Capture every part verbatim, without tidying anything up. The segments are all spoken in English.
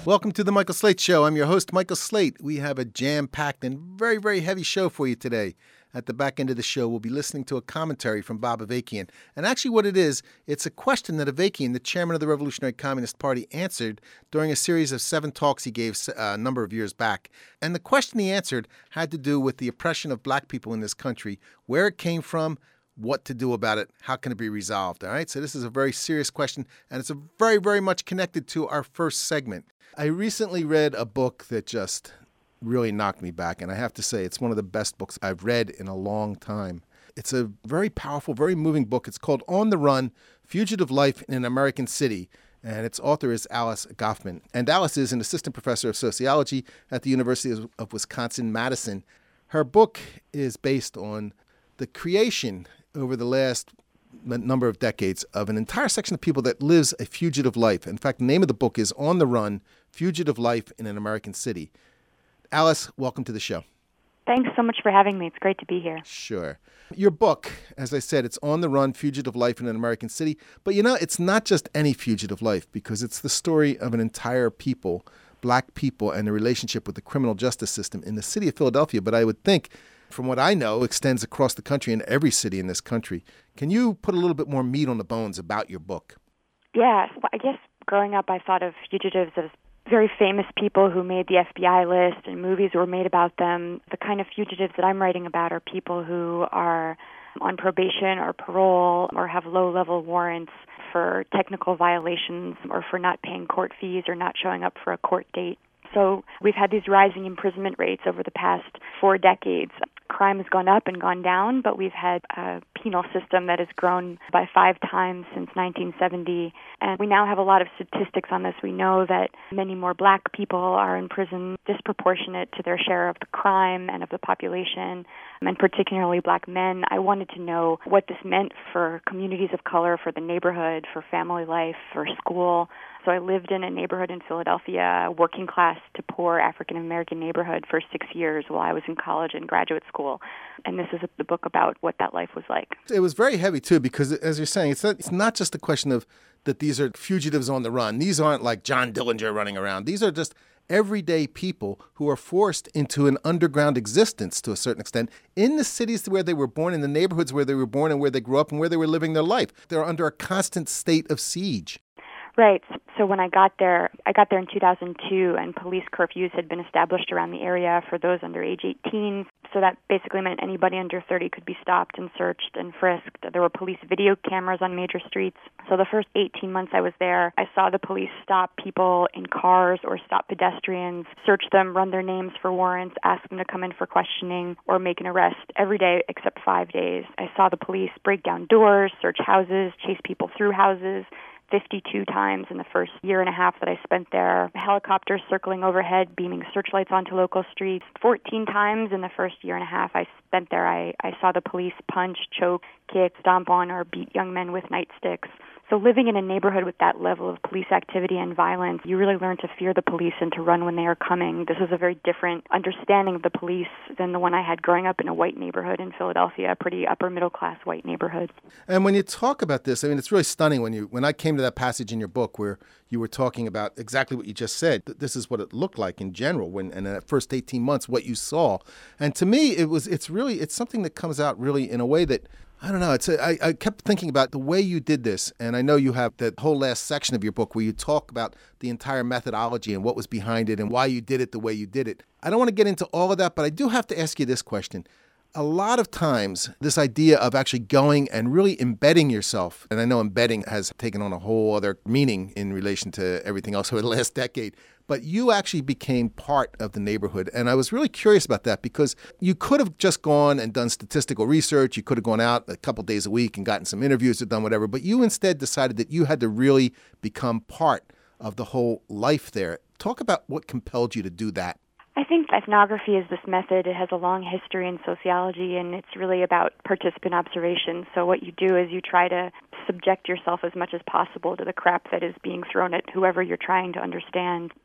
Welcome to the Michael Slate Show. I'm your host, Michael Slate. We have a jam-packed and very, very heavy show for you today. At the back end of the show, we'll be listening to a commentary from Bob Avakian. And actually what it is, it's a question that Avakian, the chairman of the Revolutionary Communist Party, answered during a series of seven talks he gave a number of years back. And the question he answered had to do with the oppression of black people in this country, where it came from, what to do about it, how can it be resolved, all right? So this is a very serious question, and it's a very, very much connected to our first segment. I recently read a book that just really knocked me back, and I have to say it's one of the best books I've read in a long time. It's a very powerful, very moving book. It's called On the Run, Fugitive Life in an American City, and its author is Alice Goffman. And Alice is an assistant professor of sociology at the University of Wisconsin-Madison. Her book is based on the creation over the last number of decades of an entire section of people that lives a fugitive life. In fact, the name of the book is On the Run, Fugitive Life in an American City. Alice, welcome to the show. Thanks so much for having me. It's great to be here. Sure. Your book, as I said, it's On the Run, Fugitive Life in an American City. But, you know, it's not just any fugitive life, because it's the story of an entire people, black people, and the relationship with the criminal justice system in the city of Philadelphia. But I would think, from what I know, extends across the country and every city in this country. Can you put a little bit more meat on the bones about your book? Yeah. Well, I guess growing up, I thought of fugitives as very famous people who made the F B I list, and movies were made about them. The kind of fugitives that I'm writing about are people who are on probation or parole or have low-level warrants for technical violations or for not paying court fees or not showing up for a court date. So we've had these rising imprisonment rates over the past four decades. Crime has gone up and gone down, but we've had a penal system that has grown by five times since nineteen seventy. And we now have a lot of statistics on this. We know that many more black people are in prison, disproportionate to their share of the crime and of the population, and particularly black men. I wanted to know what this meant for communities of color, for the neighborhood, for family life, for school. So I lived in a neighborhood in Philadelphia, a working class to poor African-American neighborhood for six years while I was in college and graduate school. And this is the book about what that life was like. It was very heavy, too, because as you're saying, it's not, it's not just a question of that these are fugitives on the run. These aren't like John Dillinger running around. These are just everyday people who are forced into an underground existence to a certain extent in the cities where they were born, in the neighborhoods where they were born and where they grew up and where they were living their life. They're under a constant state of siege. Right. So when I got there, I got there in two thousand two, and police curfews had been established around the area for those under age eighteen. So that basically meant anybody under thirty could be stopped and searched and frisked. There were police video cameras on major streets. So the first eighteen months I was there, I saw the police stop people in cars or stop pedestrians, search them, run their names for warrants, ask them to come in for questioning, or make an arrest every day except five days. I saw the police break down doors, search houses, chase people through houses, fifty-two times in the first year and a half that I spent there. Helicopters circling overhead, beaming searchlights onto local streets. fourteen times in the first year and a half I spent there, I, I saw the police punch, choke, kick, stomp on, or beat young men with nightsticks. So living in a neighborhood with that level of police activity and violence, you really learn to fear the police and to run when they are coming. This is a very different understanding of the police than the one I had growing up in a white neighborhood in Philadelphia, a pretty upper-middle-class white neighborhood. And when you talk about this, I mean, it's really stunning when you when I came to that passage in your book where you were talking about exactly what you just said. This is what it looked like in general when in that first eighteen months, what you saw. And to me, it was it's really it's something that comes out really in a way that I don't know. It's a, I, I kept thinking about the way you did this, and I know you have that whole last section of your book where you talk about the entire methodology and what was behind it and why you did it the way you did it. I don't want to get into all of that, but I do have to ask you this question. A lot of times, this idea of actually going and really embedding yourself, and I know embedding has taken on a whole other meaning in relation to everything else over the last decade, but you actually became part of the neighborhood. And I was really curious about that because you could have just gone and done statistical research. You could have gone out a couple days a week and gotten some interviews or done whatever. But you instead decided that you had to really become part of the whole life there. Talk about what compelled you to do that. I think ethnography is this method. It has a long history in sociology, and it's really about participant observation. So what you do is you try to subject yourself as much as possible to the crap that is being thrown at whoever you're trying to understand.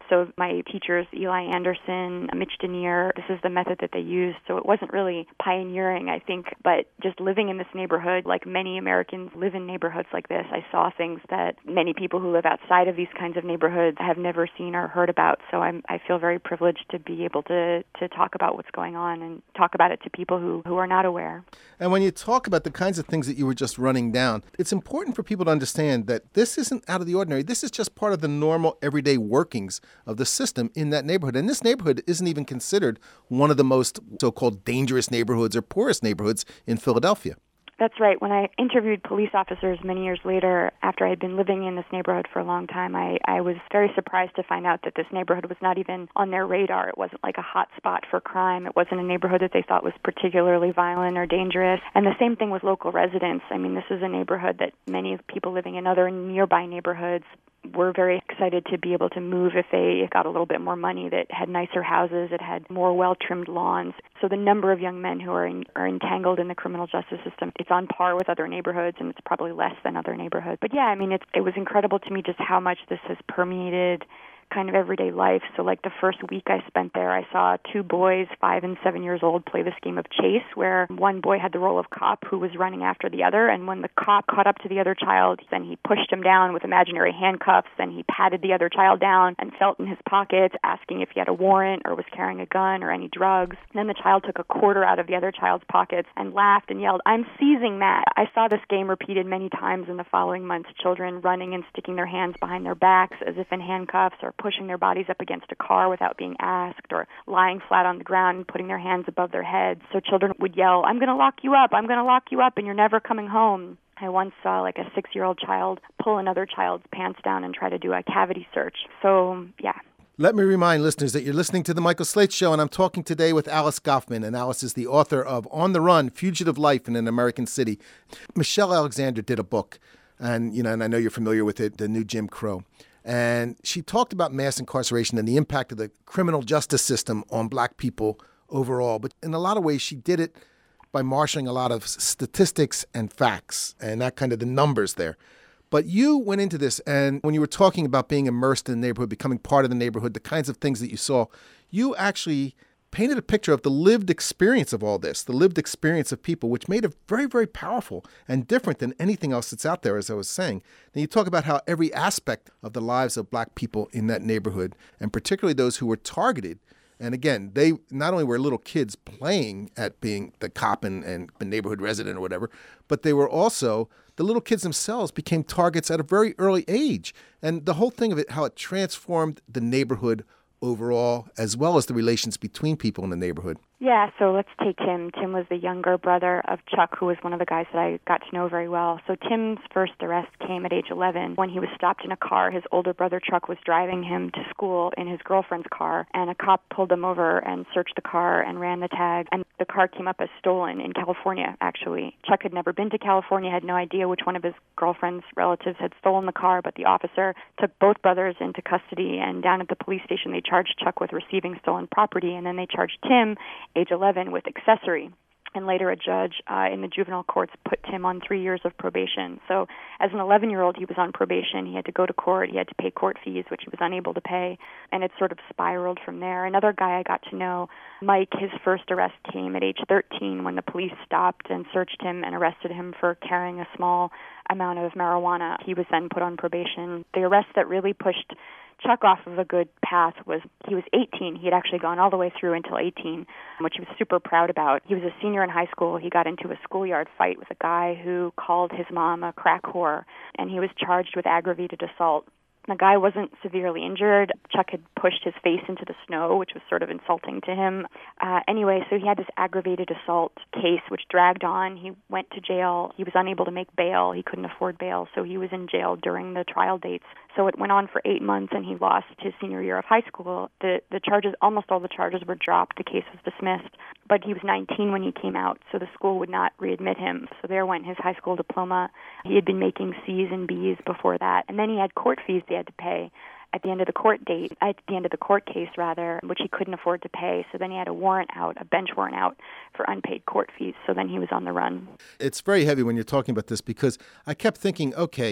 So my teachers, Eli Anderson, Mitch Denier, this is the method that they used. So it wasn't really pioneering, I think, but just living in this neighborhood, like many Americans live in neighborhoods like this, I saw things that many people who live outside of these kinds of neighborhoods have never seen or heard about. So I'm, I feel very privileged to be able to, to talk about what's going on and talk about it to people who, who are not aware. And when you talk about the kinds of things that you were just running down, it's important for people to understand that this isn't out of the ordinary. This is just part of the normal everyday workings of the system in that neighborhood. And this neighborhood isn't even considered one of the most so-called dangerous neighborhoods or poorest neighborhoods in Philadelphia. That's right. When I interviewed police officers many years later, after I had been living in this neighborhood for a long time, I, I was very surprised to find out that this neighborhood was not even on their radar. It wasn't like a hot spot for crime. It wasn't a neighborhood that they thought was particularly violent or dangerous. And the same thing with local residents. I mean, this is a neighborhood that many people living in other nearby neighborhoods were very excited to be able to move if they got a little bit more money, that had nicer houses, it had more well-trimmed lawns. So the number of young men who are in, are entangled in the criminal justice system, it's on par with other neighborhoods, and it's probably less than other neighborhoods. But yeah, I mean, it's, it was incredible to me just how much this has permeated kind of everyday life. So like the first week I spent there, I saw two boys, five and seven years old, play this game of chase where one boy had the role of cop who was running after the other. And when the cop caught up to the other child, then he pushed him down with imaginary handcuffs, and he patted the other child down and felt in his pockets, asking if he had a warrant or was carrying a gun or any drugs. And then the child took a quarter out of the other child's pockets and laughed and yelled, "I'm seizing that." I saw this game repeated many times in the following months, children running and sticking their hands behind their backs as if in handcuffs, or pushing their bodies up against a car without being asked, or lying flat on the ground and putting their hands above their heads. So children would yell, "I'm going to lock you up, I'm going to lock you up, and you're never coming home." I once saw like a six-year-old child pull another child's pants down and try to do a cavity search. So, yeah. Let me remind listeners that you're listening to The Michael Slate Show, and I'm talking today with Alice Goffman. And Alice is the author of On the Run, Fugitive Life in an American City. Michelle Alexander did a book, and, you know, and I know you're familiar with it, The New Jim Crow. And she talked about mass incarceration and the impact of the criminal justice system on black people overall. But in a lot of ways, she did it by marshaling a lot of statistics and facts and that kind of the numbers there. But you went into this, and when you were talking about being immersed in the neighborhood, becoming part of the neighborhood, the kinds of things that you saw, you actually painted a picture of the lived experience of all this, the lived experience of people, which made it very, very powerful and different than anything else that's out there, as I was saying. Then you talk about how every aspect of the lives of black people in that neighborhood, and particularly those who were targeted, and again, they not only were little kids playing at being the cop and, and the neighborhood resident or whatever, but they were also, the little kids themselves became targets at a very early age. And the whole thing of it, how it transformed the neighborhood overall, as well as the relations between people in the neighborhood. Yeah, so let's take Tim. Tim was the younger brother of Chuck, who was one of the guys that I got to know very well. So Tim's first arrest came at age eleven when he was stopped in a car. His older brother Chuck was driving him to school in his girlfriend's car, and a cop pulled him over and searched the car and ran the tag. And the car came up as stolen in California, actually. Chuck had never been to California, had no idea which one of his girlfriend's relatives had stolen the car, but the officer took both brothers into custody, and down at the police station they charged Chuck with receiving stolen property, and then they charged Tim, age eleven, with accessory. And later a judge uh, in the juvenile courts put Tim on three years of probation. So as an eleven-year-old, he was on probation. He had to go to court. He had to pay court fees, which he was unable to pay. And it sort of spiraled from there. Another guy I got to know, Mike, his first arrest came at age thirteen when the police stopped and searched him and arrested him for carrying a small amount of marijuana. He was then put on probation. The arrest that really pushed Chuck off of a good path was he was eighteen. He had actually gone all the way through until eighteen, which he was super proud about. He was a senior in high school. He got into a schoolyard fight with a guy who called his mom a crack whore, and he was charged with aggravated assault. The guy wasn't severely injured. Chuck had pushed his face into the snow, which was sort of insulting to him. Uh, anyway, so he had this aggravated assault case, which dragged on. He went to jail. He was unable to make bail. He couldn't afford bail, so he was in jail during the trial dates. So it went on for eight months, and he lost his senior year of high school. The the charges, almost all the charges were dropped. The case was dismissed. But he was nineteen when he came out, so the school would not readmit him. So there went his high school diploma. He had been making C's and B's before that. And then he had court fees he had to pay at the end of the court date, at the end of the court case, rather, which he couldn't afford to pay. So then he had a warrant out, a bench warrant out for unpaid court fees. So then he was on the run. It's very heavy when you're talking about this because I kept thinking, okay,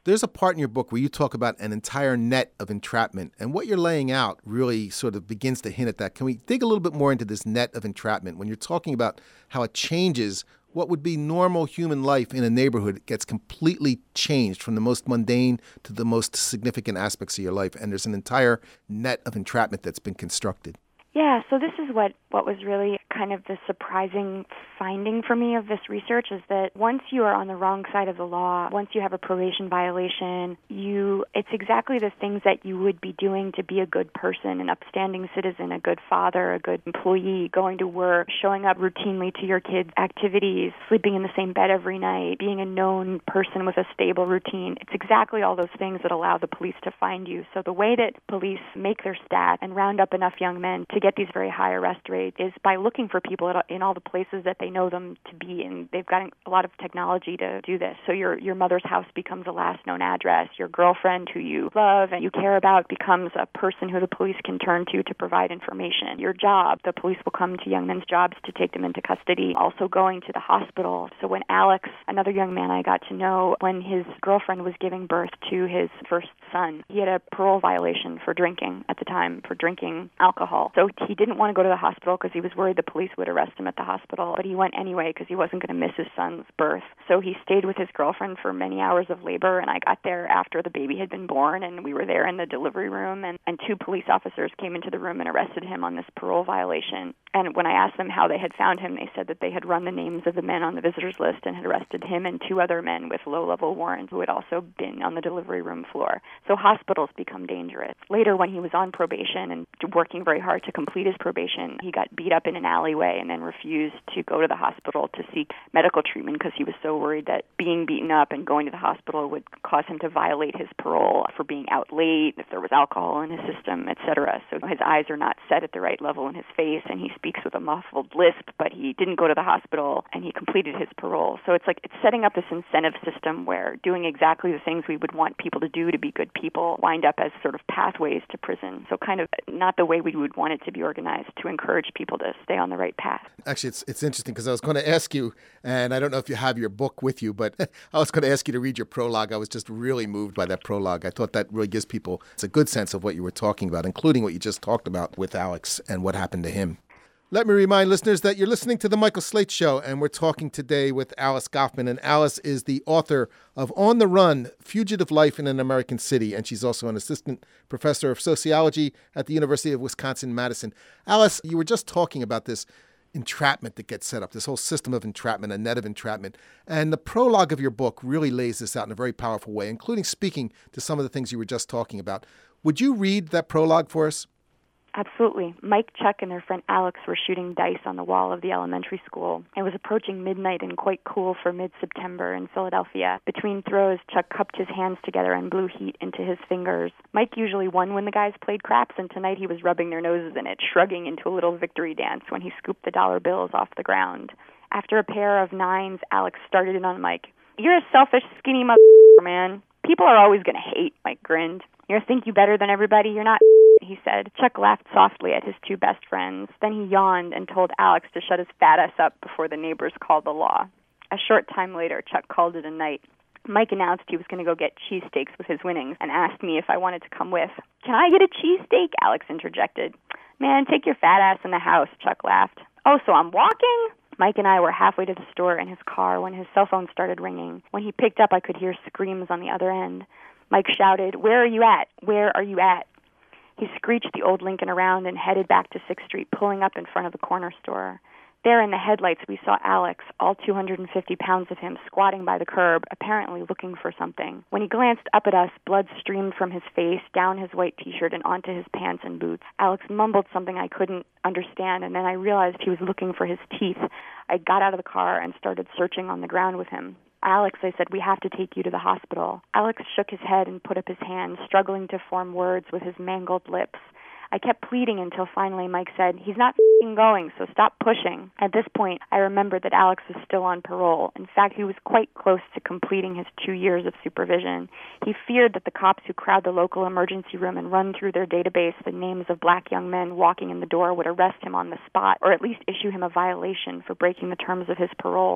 There's a part in your book where you talk about an entire net of entrapment, and what you're laying out really sort of begins to hint at that. Can we dig a little bit more into this net of entrapment when you're talking about how it changes what would be normal human life in a neighborhood? It gets completely changed from the most mundane to the most significant aspects of your life, and there's an entire net of entrapment that's been constructed. Yeah, so this is what, what was really kind of the surprising finding for me of this research is that once you are on the wrong side of the law, once you have a probation violation, you it's exactly the things that you would be doing to be a good person, an upstanding citizen, a good father, a good employee, going to work, showing up routinely to your kids' activities, sleeping in the same bed every night, being a known person with a stable routine. It's exactly all those things that allow the police to find you. So the way that police make their stat and round up enough young men to get these very high arrest rates is by looking for people at, in all the places that they know them to be, and they've got a lot of technology to do this. So your your mother's house becomes a last known address. Your girlfriend who you love and you care about becomes a person who the police can turn to to provide information. Your job, the police will come to young men's jobs to take them into custody. Also going to the hospital. So when Alex, another young man I got to know, when his girlfriend was giving birth to his first son, he had a parole violation for drinking at the time, for drinking alcohol. So he didn't want to go to the hospital because he was worried the police would arrest him at the hospital, but he went anyway because he wasn't going to miss his son's birth. So he stayed with his girlfriend for many hours of labor, and I got there after the baby had been born, and we were there in the delivery room, and, and two police officers came into the room and arrested him on this parole violation. And when I asked them how they had found him, they said that they had run the names of the men on the visitors list and had arrested him and two other men with low-level warrants who had also been on the delivery room floor. So hospitals become dangerous. Later, when he was on probation and working very hard to complete his probation, he got beat up in an alleyway and then refused to go to the hospital to seek medical treatment because he was so worried that being beaten up and going to the hospital would cause him to violate his parole for being out late, if there was alcohol in his system, et cetera. So his eyes are not set at the right level in his face, and he speaks with a muffled lisp, but he didn't go to the hospital, and he completed his parole. So it's like it's setting up this incentive system where doing exactly the things we would want people to do to be good people wind up as sort of pathways to prison. So kind of not the way we would want it to be organized to encourage people to stay on the right path. Actually, it's it's interesting because I was going to ask you, and I don't know if you have your book with you, but I was going to ask you to read your prologue. I was just really moved by that prologue. I thought that really gives people it's a good sense of what you were talking about, including what you just talked about with Alex and what happened to him. Let me remind listeners that you're listening to The Michael Slate Show, and we're talking today with Alice Goffman. And Alice is the author of On the Run, Fugitive Life in an American City, and she's also an assistant professor of sociology at the University of Wisconsin-Madison. Alice, you were just talking about this entrapment that gets set up, this whole system of entrapment, a net of entrapment. And the prologue of your book really lays this out in a very powerful way, including speaking to some of the things you were just talking about. Would you read that prologue for us? Absolutely. Mike, Chuck, and their friend Alex were shooting dice on the wall of the elementary school. It was approaching midnight and quite cool for mid-September in Philadelphia. Between throws, Chuck cupped his hands together and blew heat into his fingers. Mike usually won when the guys played craps, and tonight he was rubbing their noses in it, shrugging into a little victory dance when he scooped the dollar bills off the ground. After a pair of nines, Alex started in on Mike. "You're a selfish, skinny mother, man. People are always going to hate," Mike grinned. "You think you better than everybody? You're not," he said. Chuck laughed softly at his two best friends. Then he yawned and told Alex to shut his fat ass up before the neighbors called the law. A short time later, Chuck called it a night. Mike announced he was going to go get cheesesteaks with his winnings and asked me if I wanted to come with. "Can I get a cheesesteak?" Alex interjected. "Man, take your fat ass in the house," Chuck laughed. "Oh, so I'm walking?" Mike and I were halfway to the store in his car when his cell phone started ringing. When he picked up, I could hear screams on the other end. Mike shouted, "Where are you at? Where are you at?" He screeched the old Lincoln around and headed back to sixth street, pulling up in front of the corner store. There in the headlights, we saw Alex, all two hundred fifty pounds of him, squatting by the curb, apparently looking for something. When he glanced up at us, blood streamed from his face, down his white T-shirt, and onto his pants and boots. Alex mumbled something I couldn't understand, and then I realized he was looking for his teeth. I got out of the car and started searching on the ground with him. "Alex," I said, "we have to take you to the hospital." Alex shook his head and put up his hand, struggling to form words with his mangled lips. I kept pleading until finally Mike said, "He's not f***ing going, so stop pushing." At this point, I remembered that Alex was still on parole. In fact, he was quite close to completing his two years of supervision. He feared that the cops who crowd the local emergency room and run through their database the names of black young men walking in the door would arrest him on the spot, or at least issue him a violation for breaking the terms of his parole.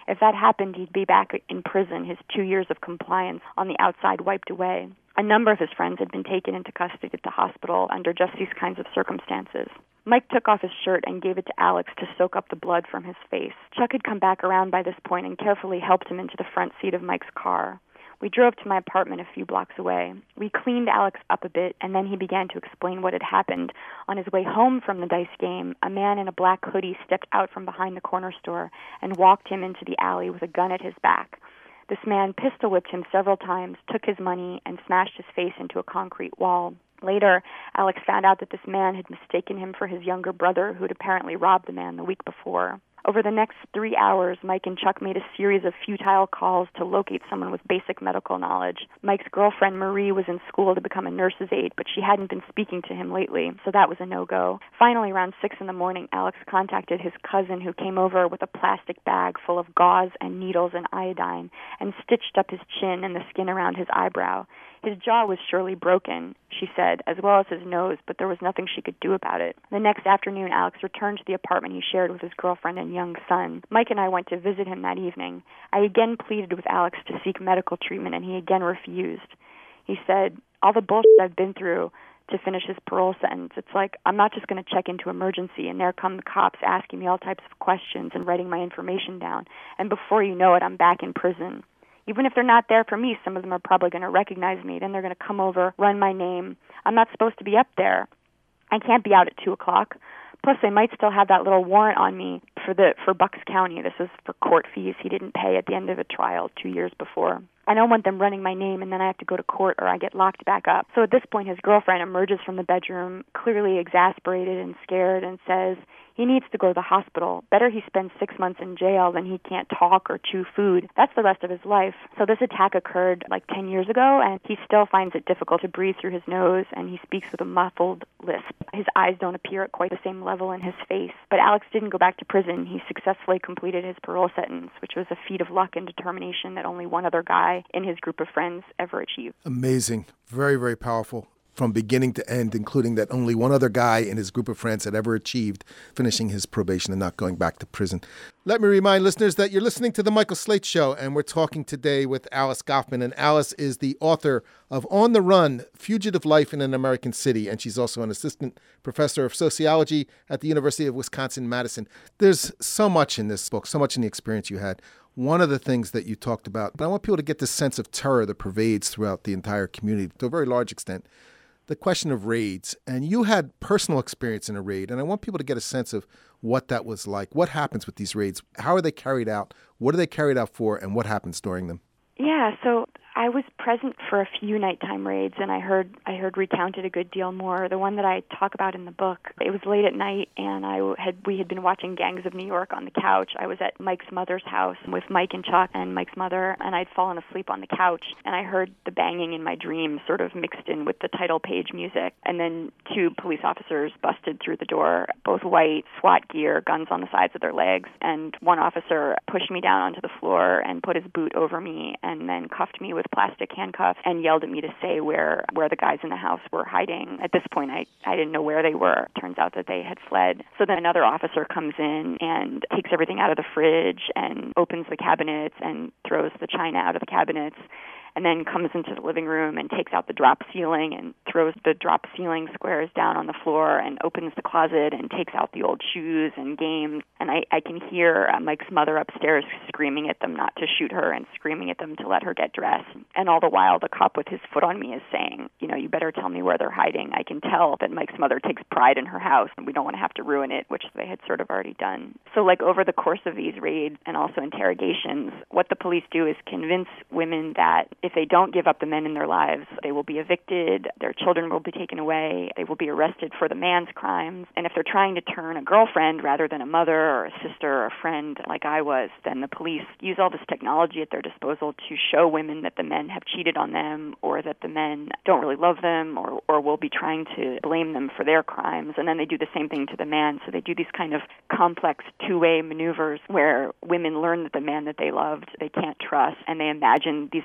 If that happened, he'd be back in prison, his two years of compliance on the outside wiped away. A number of his friends had been taken into custody at the hospital under just these kinds of circumstances. Mike took off his shirt and gave it to Alex to soak up the blood from his face. Chuck had come back around by this point and carefully helped him into the front seat of Mike's car. We drove to my apartment a few blocks away. We cleaned Alex up a bit, and then he began to explain what had happened. On his way home from the dice game, a man in a black hoodie stepped out from behind the corner store and walked him into the alley with a gun at his back. This man pistol-whipped him several times, took his money, and smashed his face into a concrete wall. Later, Alex found out that this man had mistaken him for his younger brother, who had apparently robbed the man the week before. Over the next three hours, Mike and Chuck made a series of futile calls to locate someone with basic medical knowledge. Mike's girlfriend, Marie, was in school to become a nurse's aide, but she hadn't been speaking to him lately, so that was a no-go. Finally, around six in the morning, Alex contacted his cousin, who came over with a plastic bag full of gauze and needles and iodine and stitched up his chin and the skin around his eyebrow. His jaw was surely broken, she said, as well as his nose, but there was nothing she could do about it. The next afternoon, Alex returned to the apartment he shared with his girlfriend and young son. Mike and I went to visit him that evening. I again pleaded with Alex to seek medical treatment, and he again refused. He said, all the bullshit I've been through to finish his parole sentence, it's like I'm not just going to check into emergency, and there come the cops asking me all types of questions and writing my information down, and before you know it, I'm back in prison. Even if they're not there for me, some of them are probably going to recognize me. Then they're going to come over, run my name. I'm not supposed to be up there. I can't be out at two o'clock. Plus, they might still have that little warrant on me for the for Bucks County. This is for court fees he didn't pay at the end of a trial two years before. I don't want them running my name, and then I have to go to court or I get locked back up. So at this point, his girlfriend emerges from the bedroom, clearly exasperated and scared, and says he needs to go to the hospital. Better he spends six months in jail than he can't talk or chew food. That's the rest of his life. So this attack occurred like ten years ago, and he still finds it difficult to breathe through his nose, and he speaks with a muffled lisp. His eyes don't appear at quite the same level in his face. But Alex didn't go back to prison. He successfully completed his parole sentence, which was a feat of luck and determination that only one other guy in his group of friends ever achieved. Amazing. Very, very powerful from beginning to end, including that only one other guy in his group of friends had ever achieved finishing his probation and not going back to prison. Let me remind listeners that you're listening to The Michael Slate Show, and we're talking today with Alice Goffman. And Alice is the author of On the Run, Fugitive Life in an American City, and she's also an assistant professor of sociology at the University of Wisconsin-Madison. There's so much in this book, so much in the experience you had. One of the things that you talked about, but I want people to get this sense of terror that pervades throughout the entire community to a very large extent, the question of raids. And you had personal experience in a raid, and I want people to get a sense of what that was like. What happens with these raids? How are they carried out? What are they carried out for, and what happens during them? Yeah, so I was present for a few nighttime raids, and I heard I heard recounted a good deal more. The one that I talk about in the book, it was late at night, and I had we had been watching Gangs of New York on the couch. I was at Mike's mother's house with Mike and Chuck and Mike's mother, and I'd fallen asleep on the couch, and I heard the banging in my dreams sort of mixed in with the title page music. And then two police officers busted through the door, both white, SWAT gear, guns on the sides of their legs, and one officer pushed me down onto the floor and put his boot over me and then cuffed me with plastic handcuffs and yelled at me to say where, where the guys in the house were hiding. At this point, I, I didn't know where they were. Turns out that they had fled. So then another officer comes in and takes everything out of the fridge and opens the cabinets and throws the china out of the cabinets, and then comes into the living room and takes out the drop ceiling and throws the drop ceiling squares down on the floor and opens the closet and takes out the old shoes and games. And I, I can hear uh, Mike's mother upstairs screaming at them not to shoot her and screaming at them to let her get dressed. And all the while, the cop with his foot on me is saying, you know, you better tell me where they're hiding. I can tell that Mike's mother takes pride in her house and we don't want to have to ruin it, which they had sort of already done. So like over the course of these raids and also interrogations, what the police do is convince women that if they don't give up the men in their lives, they will be evicted, their children will be taken away, they will be arrested for the man's crimes. And if they're trying to turn a girlfriend rather than a mother or a sister or a friend like I was, then the police use all this technology at their disposal to show women that the men have cheated on them or that the men don't really love them or, or will be trying to blame them for their crimes. And then they do the same thing to the man. So they do these kind of complex two-way maneuvers where women learn that the man that they loved they can't trust, and they imagine these long years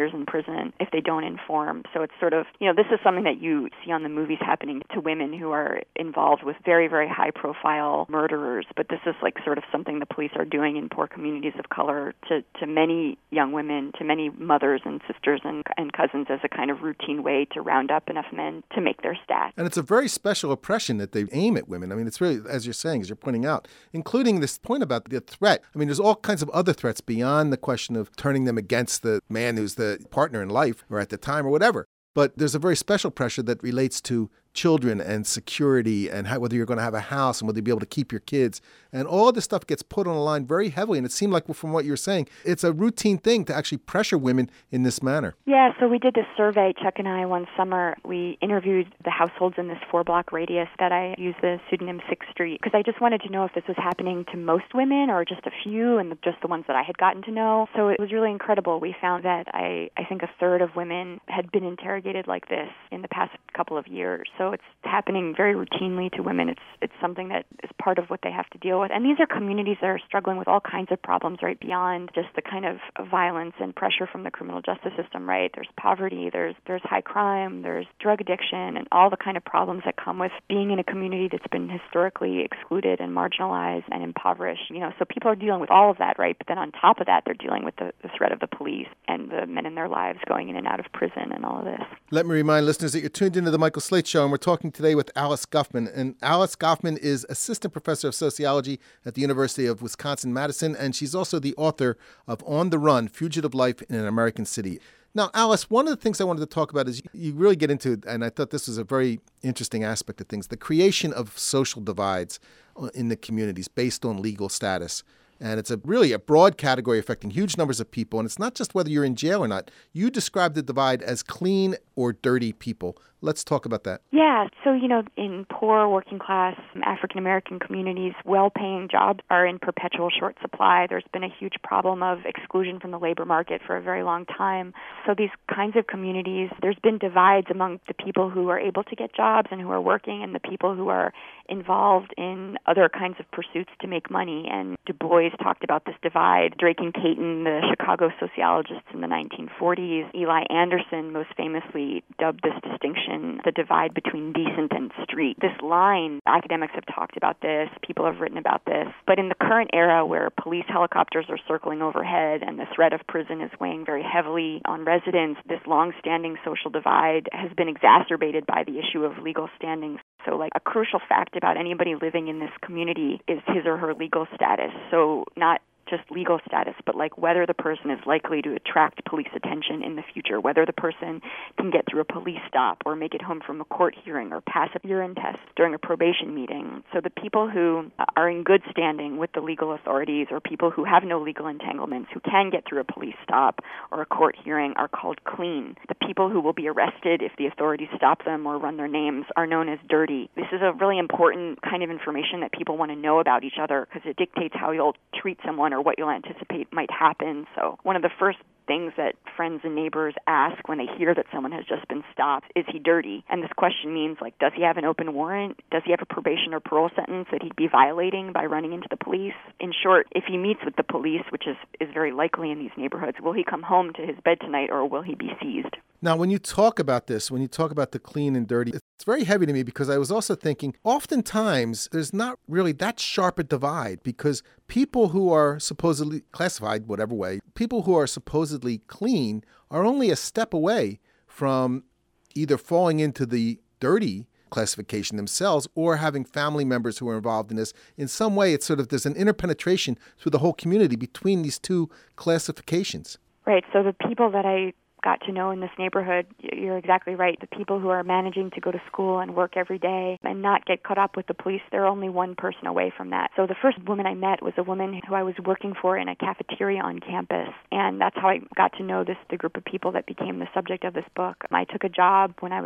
years in prison if they don't inform. So it's sort of, you know, this is something that you see on the movies happening to women who are involved with very, very high-profile murderers. But this is like sort of something the police are doing in poor communities of color to, to many young women, to many mothers and sisters and, and cousins as a kind of routine way to round up enough men to make their stat. And it's a very special oppression that they aim at women. I mean, it's really, as you're saying, as you're pointing out, including this point about the threat. I mean, there's all kinds of other threats beyond the question of turning them against the man who's the partner in life or at the time or whatever. But there's a very special pressure that relates to children and security and how, whether you're going to have a house and whether you'll be able to keep your kids. And all this stuff gets put on the line very heavily. And it seemed like from what you're saying, it's a routine thing to actually pressure women in this manner. Yeah, so we did this survey, Chuck and I, one summer. We interviewed the households in this four-block radius that I used the pseudonym sixth Street, because I just wanted to know if this was happening to most women or just a few and just the ones that I had gotten to know. So it was really incredible. We found that I, I think a third of women had been interrogated like this in the past couple of years. So it's happening very routinely to women. It's it's something that is part of what they have to deal with. And these are communities that are struggling with all kinds of problems, right, beyond just the kind of violence and pressure from the criminal justice system, right? There's poverty, there's there's high crime, there's drug addiction, and all the kind of problems that come with being in a community that's been historically excluded and marginalized and impoverished. You know, so people are dealing with all of that, right? But then on top of that, they're dealing with the, the threat of the police and the men in their lives going in and out of prison and all of this. Let me remind listeners that you're tuned into the Michael Slate Show, and we're talking today with Alice Guffman. And Alice Guffman is assistant professor of sociology at the University of Wisconsin-Madison, and she's also the author of On the Run, Fugitive Life in an American City. Now, Alice, one of the things I wanted to talk about is you really get into, and I thought this was a very interesting aspect of things, the creation of social divides in the communities based on legal status. And it's a really a broad category affecting huge numbers of people. And it's not just whether you're in jail or not. You describe the divide as clean or dirty people. Let's talk about that. Yeah. So, you know, in poor working class African-American communities, well-paying jobs are in perpetual short supply. There's been a huge problem of exclusion from the labor market for a very long time. So these kinds of communities, there's been divides among the people who are able to get jobs and who are working and the people who are involved in other kinds of pursuits to make money. And Du Bois talked about this divide. Drake and Caton, the Chicago sociologists in the nineteen forties, Eli Anderson most famously dubbed this distinction the divide between decent and street. This line, academics have talked about this, people have written about this, but in the current era where police helicopters are circling overhead and the threat of prison is weighing very heavily on residents, this long-standing social divide has been exacerbated by the issue of legal standing. So, like, a crucial fact about anybody living in this community is his or her legal status. So not just legal status, but like whether the person is likely to attract police attention in the future, whether the person can get through a police stop or make it home from a court hearing or pass a urine test during a probation meeting. So the people who are in good standing with the legal authorities or people who have no legal entanglements, who can get through a police stop or a court hearing are called clean. The people who will be arrested if the authorities stop them or run their names are known as dirty. This is a really important kind of information that people want to know about each other because it dictates how you'll treat someone or what you'll anticipate might happen. So one of the first things that friends and neighbors ask when they hear that someone has just been stopped, is he dirty? And this question means, like, does he have an open warrant? Does he have a probation or parole sentence that he'd be violating by running into the police? In short, if he meets with the police, which is, is very likely in these neighborhoods, will he come home to his bed tonight or will he be seized? Now, when you talk about this, when you talk about the clean and dirty, it's very heavy to me because I was also thinking oftentimes there's not really that sharp a divide because people who are supposedly classified, whatever way, people who are supposedly clean are only a step away from either falling into the dirty classification themselves or having family members who are involved in this. In some way, it's sort of, there's an interpenetration through the whole community between these two classifications. Right. So the people that I got to know in this neighborhood, you're exactly right. The people who are managing to go to school and work every day and not get caught up with the police, they're only one person away from that. So the first woman I met was a woman who I was working for in a cafeteria on campus, and that's how I got to know this the group of people that became the subject of this book. I took a job when I was a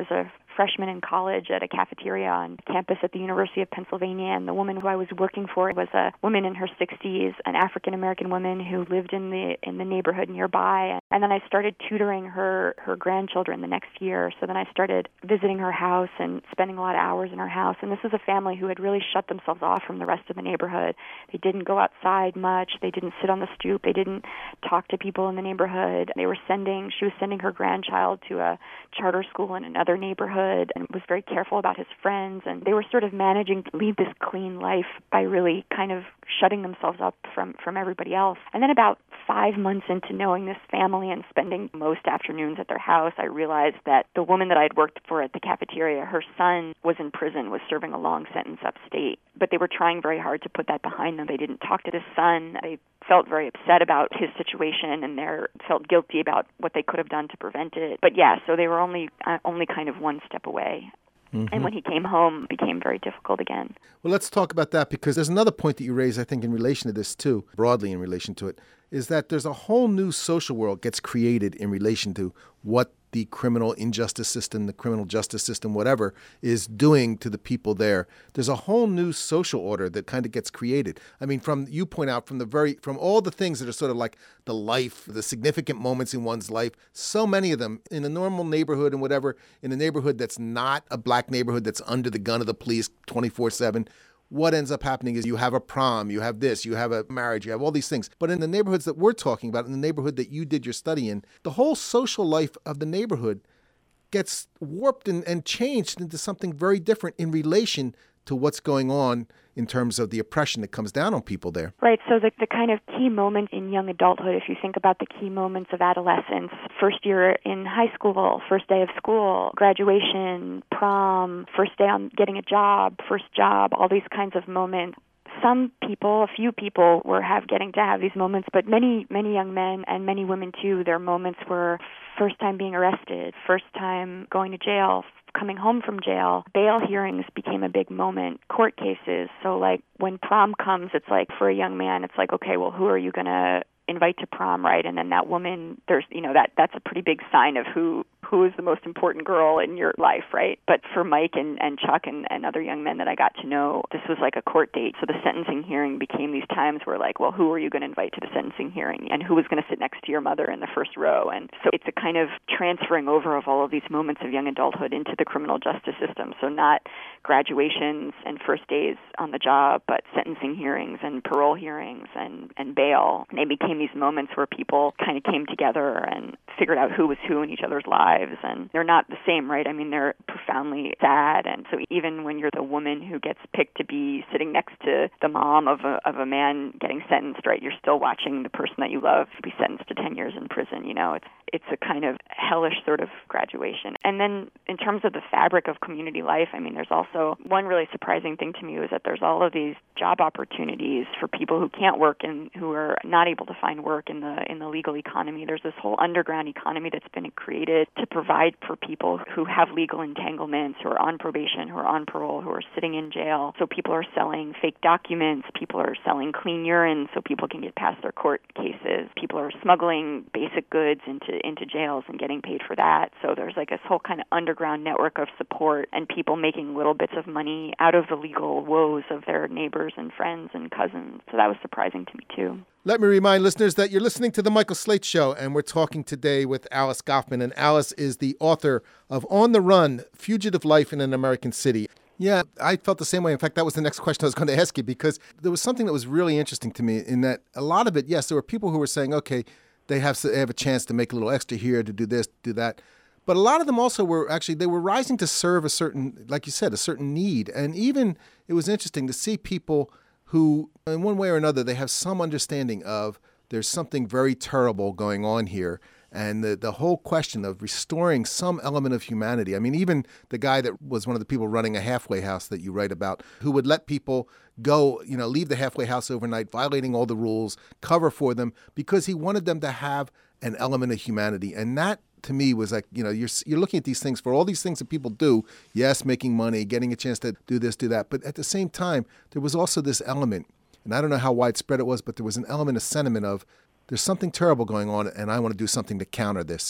freshman in college at a cafeteria on campus at the University of Pennsylvania, and the woman who I was working for was a woman in her sixties, an African-American woman who lived in the in the neighborhood nearby. And then I started tutoring her, her grandchildren the next year. So then I started visiting her house and spending a lot of hours in her house. And this was a family who had really shut themselves off from the rest of the neighborhood. They didn't go outside much. They didn't sit on the stoop. They didn't talk to people in the neighborhood. They were sending, she was sending her grandchild to a charter school in another neighborhood and was very careful about his friends. And they were sort of managing to lead this clean life by really kind of shutting themselves up from, from everybody else. And then about five months into knowing this family and spending most afternoons at their house, I realized that the woman that I had worked for at the cafeteria, her son was in prison, was serving a long sentence upstate. But they were trying very hard to put that behind them. They didn't talk to his son. They felt very upset about his situation, and they felt guilty about what they could have done to prevent it. But yeah, so they were only uh, only kind of one step away. Mm-hmm. And when he came home, it became very difficult again. Well, let's talk about that, because there's another point that you raise, I think, in relation to this too, broadly in relation to it, is that there's a whole new social world gets created in relation to what the criminal injustice system, the criminal justice system, whatever, is doing to the people there. There's a whole new social order that kind of gets created. I mean, from, you point out, from the very, from all the things that are sort of like the life, the significant moments in one's life, so many of them in a normal neighborhood and whatever, in a neighborhood that's not a black neighborhood that's under the gun of the police twenty-four seven, what ends up happening is you have a prom, you have this, you have a marriage, you have all these things. But in the neighborhoods that we're talking about, in the neighborhood that you did your study in, the whole social life of the neighborhood gets warped and, and changed into something very different in relation to what's going on in terms of the oppression that comes down on people there. Right. So the, the kind of key moment in young adulthood, if you think about the key moments of adolescence, first year in high school, first day of school, graduation, prom, first day on getting a job, first job, all these kinds of moments. Some people, a few people, were have getting to have these moments, but many, many young men and many women too, their moments were first time being arrested, first time going to jail, coming home from jail. Bail hearings became a big moment, court cases. So like when prom comes, it's like for a young man, it's like, okay, well, who are you going to invite to prom, right? And then that woman, there's, you know, that that's a pretty big sign of who who is the most important girl in your life, right? But for Mike and, and Chuck and, and other young men that I got to know, this was like a court date. So the sentencing hearing became these times where like, well, who are you going to invite to the sentencing hearing? And who was going to sit next to your mother in the first row? And so it's a kind of transferring over of all of these moments of young adulthood into the criminal justice system. So not graduations and first days on the job, but sentencing hearings and parole hearings and, and bail. And they became these moments where people kind of came together and figured out who was who in each other's lives. And they're not the same, right? I mean, they're profoundly sad. And so even when you're the woman who gets picked to be sitting next to the mom of a, of a man getting sentenced, right, you're still watching the person that you love be sentenced to ten years in prison. You know, it's it's a kind of hellish sort of graduation. And then in terms of the fabric of community life, I mean, there's also one really surprising thing to me was that there's all of these job opportunities for people who can't work and who are not able to find work in the in the legal economy. There's this whole underground economy that's been created to provide for people who have legal entanglements, who are on probation, who are on parole, who are sitting in jail. So people are selling fake documents. People are selling clean urine so people can get past their court cases. People are smuggling basic goods into into jails and getting paid for that. So there's like this whole kind of underground network of support and people making little bits of money out of the legal woes of their neighbors and friends and cousins. So that was surprising to me too. Let me remind listeners that you're listening to The Michael Slate Show, and we're talking today with Alice Goffman. And Alice is the author of On the Run, Fugitive Life in an American City. Yeah, I felt the same way. In fact, that was the next question I was going to ask you, because there was something that was really interesting to me in that a lot of it, yes, there were people who were saying, okay, they have, they have a chance to make a little extra here, to do this, do that. But a lot of them also were actually, they were rising to serve a certain, like you said, a certain need. And even it was interesting to see people who, in one way or another, they have some understanding of there's something very terrible going on here. And the, the whole question of restoring some element of humanity. I mean, even the guy that was one of the people running a halfway house that you write about, who would let people go, you know, leave the halfway house overnight, violating all the rules, cover for them, because he wanted them to have an element of humanity. And that, to me, was like, you know, you're you're looking at these things for all these things that people do. Yes, making money, getting a chance to do this, do that. But at the same time, there was also this element, and I don't know how widespread it was, but there was an element of sentiment of, there's something terrible going on, and I want to do something to counter this.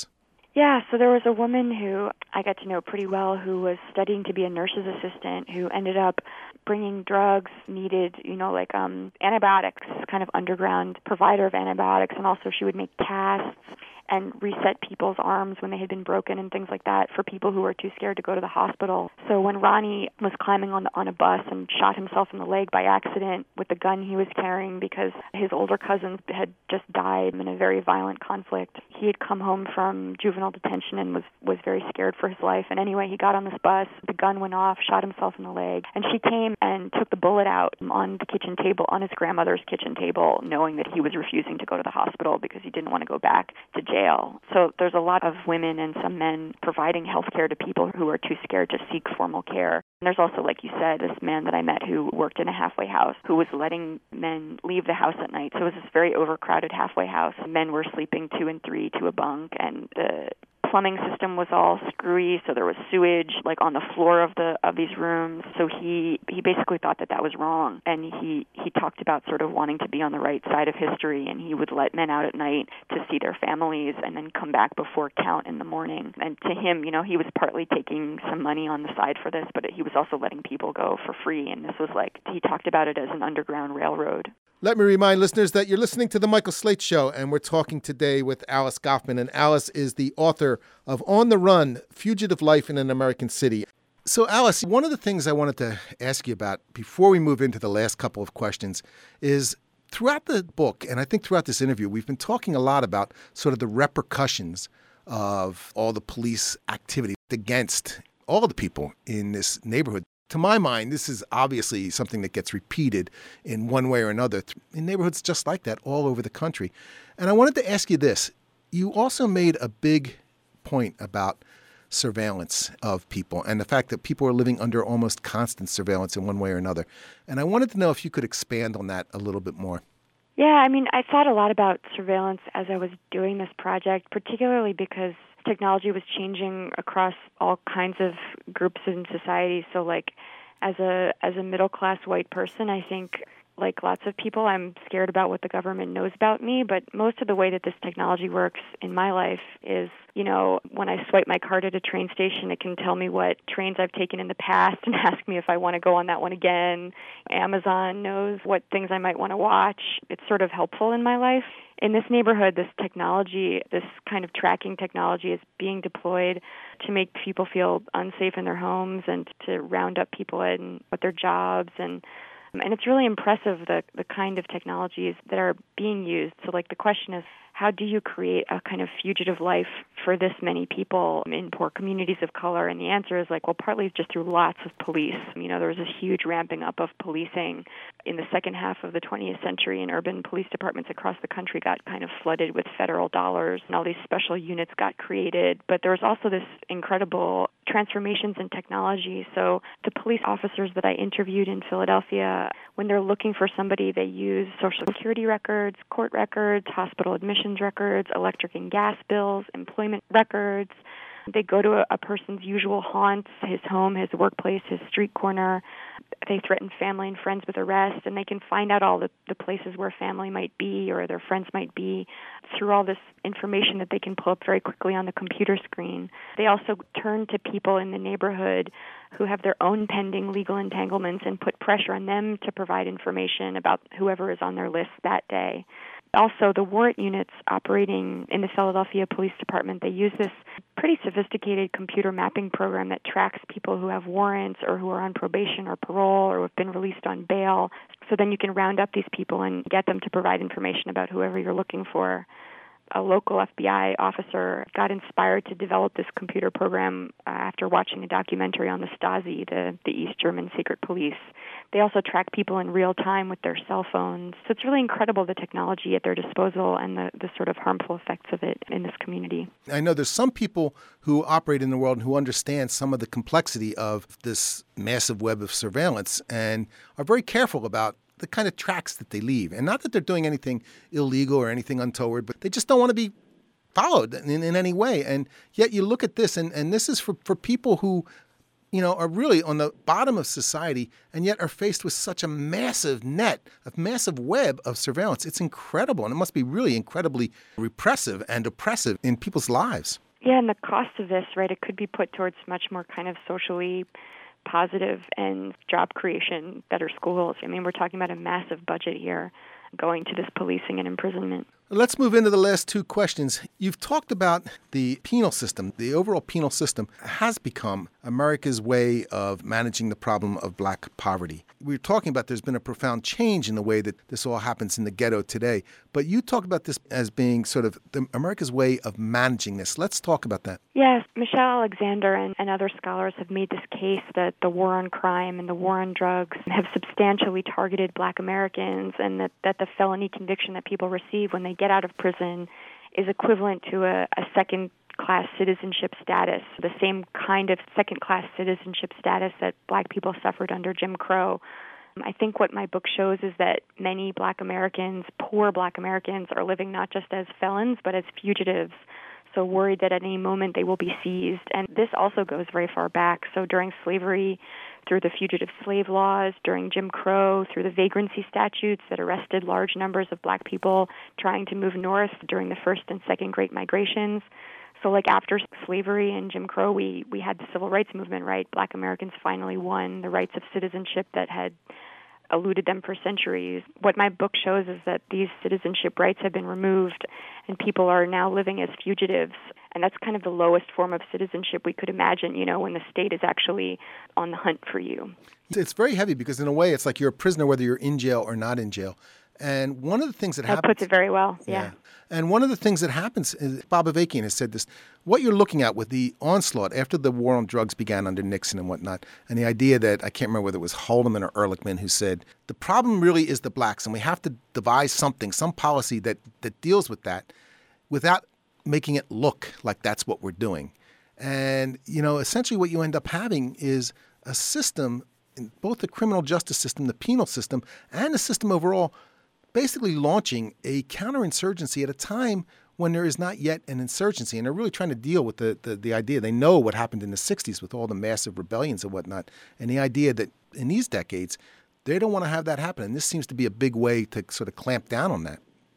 Yeah, so there was a woman who I got to know pretty well who was studying to be a nurse's assistant who ended up bringing drugs needed, you know, like um, antibiotics, kind of underground provider of antibiotics, and also she would make casts and reset people's arms when they had been broken and things like that for people who were too scared to go to the hospital. So when Ronnie was climbing on the, on a bus and shot himself in the leg by accident with the gun he was carrying because his older cousins had just died in a very violent conflict, he had come home from juvenile detention and was, was very scared for his life. And anyway, he got on this bus, the gun went off, shot himself in the leg, and she came and took the bullet out on the kitchen table, on his grandmother's kitchen table, knowing that he was refusing to go to the hospital because he didn't want to go back to jail. So there's a lot of women and some men providing health care to people who are too scared to seek formal care. And there's also, like you said, this man that I met who worked in a halfway house who was letting men leave the house at night. So it was this very overcrowded halfway house. Men were sleeping two and three to a bunk, and the plumbing system was all screwy, so there was sewage like on the floor of the of these rooms. So he he basically thought that that was wrong, and he he talked about sort of wanting to be on the right side of history, and he would let men out at night to see their families and then come back before count in the morning. And to him, you know, he was partly taking some money on the side for this, but he was also letting people go for free, and this was like, he talked about it as an underground railroad. Let me remind listeners that you're listening to The Michael Slate Show, and we're talking today with Alice Goffman. And Alice is the author of On the Run, Fugitive Life in an American City. So, Alice, one of the things I wanted to ask you about before we move into the last couple of questions is throughout the book, and I think throughout this interview, we've been talking a lot about sort of the repercussions of all the police activity against all the people in this neighborhood. To my mind, this is obviously something that gets repeated in one way or another in neighborhoods just like that all over the country. And I wanted to ask you this. You also made a big point about surveillance of people and the fact that people are living under almost constant surveillance in one way or another. And I wanted to know if you could expand on that a little bit more. Yeah, I mean, I thought a lot about surveillance as I was doing this project, particularly because technology was changing across all kinds of groups in society. So, like, as a as a middle-class white person, I think, like lots of people, I'm scared about what the government knows about me. But most of the way that this technology works in my life is, you know, when I swipe my card at a train station, it can tell me what trains I've taken in the past and ask me if I want to go on that one again. Amazon knows what things I might want to watch. It's sort of helpful in my life. In this neighborhood, this technology, this kind of tracking technology is being deployed to make people feel unsafe in their homes and to round up people in with their jobs. And and it's really impressive, the, the kind of technologies that are being used. So, like, the question is, how do you create a kind of fugitive life for this many people in poor communities of color? And the answer is like, well, partly just through lots of police. You know, there was this huge ramping up of policing in the second half of the twentieth century, and urban police departments across the country got kind of flooded with federal dollars, and all these special units got created. But there was also this incredible transformations in technology. So the police officers that I interviewed in Philadelphia, when they're looking for somebody, they use Social Security records, court records, hospital admissions records, electric and gas bills, employment records. They go to a, a person's usual haunts, his home, his workplace, his street corner. They threaten family and friends with arrest, and they can find out all the, the places where family might be or their friends might be through all this information that they can pull up very quickly on the computer screen. They also turn to people in the neighborhood who have their own pending legal entanglements and put pressure on them to provide information about whoever is on their list that day. Also, the warrant units operating in the Philadelphia Police Department, they use this pretty sophisticated computer mapping program that tracks people who have warrants or who are on probation or parole or have been released on bail. So then you can round up these people and get them to provide information about whoever you're looking for. A local F B I officer got inspired to develop this computer program uh, after watching a documentary on the Stasi, the, the East German secret police. They also track people in real time with their cell phones. So it's really incredible, the technology at their disposal and the, the sort of harmful effects of it in this community. I know there's some people who operate in the world and who understand some of the complexity of this massive web of surveillance and are very careful about the kind of tracks that they leave. And not that they're doing anything illegal or anything untoward, but they just don't want to be followed in, in any way. And yet you look at this, and, and this is for, for people who, you know, are really on the bottom of society and yet are faced with such a massive net, a massive web of surveillance. It's incredible. And it must be really incredibly repressive and oppressive in people's lives. Yeah, and the cost of this, right, it could be put towards much more kind of socially positive and job creation, better schools. I mean, we're talking about a massive budget here going to this policing and imprisonment. Let's move into the last two questions. You've talked about the penal system. The overall penal system has become America's way of managing the problem of black poverty. We were talking about there's been a profound change in the way that this all happens in the ghetto today. But you talk about this as being sort of the, America's way of managing this. Let's talk about that. Yes, Michelle Alexander and, and other scholars have made this case that the war on crime and the war on drugs have substantially targeted black Americans, and that, that the felony conviction that people receive when they get out of prison is equivalent to a, a second-class citizenship status, the same kind of second-class citizenship status that black people suffered under Jim Crow. I think what my book shows is that many black Americans, poor black Americans, are living not just as felons, but as fugitives, so worried that at any moment they will be seized. And this also goes very far back. So during slavery, through the fugitive slave laws, during Jim Crow, through the vagrancy statutes that arrested large numbers of black people trying to move north during the first and second Great Migrations. So like after slavery and Jim Crow, we, we had the civil rights movement, right? Black Americans finally won the rights of citizenship that had eluded them for centuries. What my book shows is that these citizenship rights have been removed and people are now living as fugitives. And that's kind of the lowest form of citizenship we could imagine, you know, when the state is actually on the hunt for you. It's very heavy because in a way it's like you're a prisoner whether you're in jail or not in jail. And one of the things that, that happens... That puts it very well, yeah. yeah. And one of the things that happens, is, Bob Avakian has said this, what you're looking at with the onslaught after the war on drugs began under Nixon and whatnot, and the idea that, I can't remember whether it was Haldeman or Ehrlichman who said, the problem really is the blacks, and we have to devise something, some policy that, that deals with that without making it look like that's what we're doing. And, you know, essentially what you end up having is a system, in both the criminal justice system, the penal system, and the system overall, basically launching a counterinsurgency at a time when there is not yet an insurgency. And they're really trying to deal with the, the, the idea. They know what happened in the sixties with all the massive rebellions and whatnot. And the idea that in these decades, they don't want to have that happen. And this seems to be a big way to sort of clamp down on that.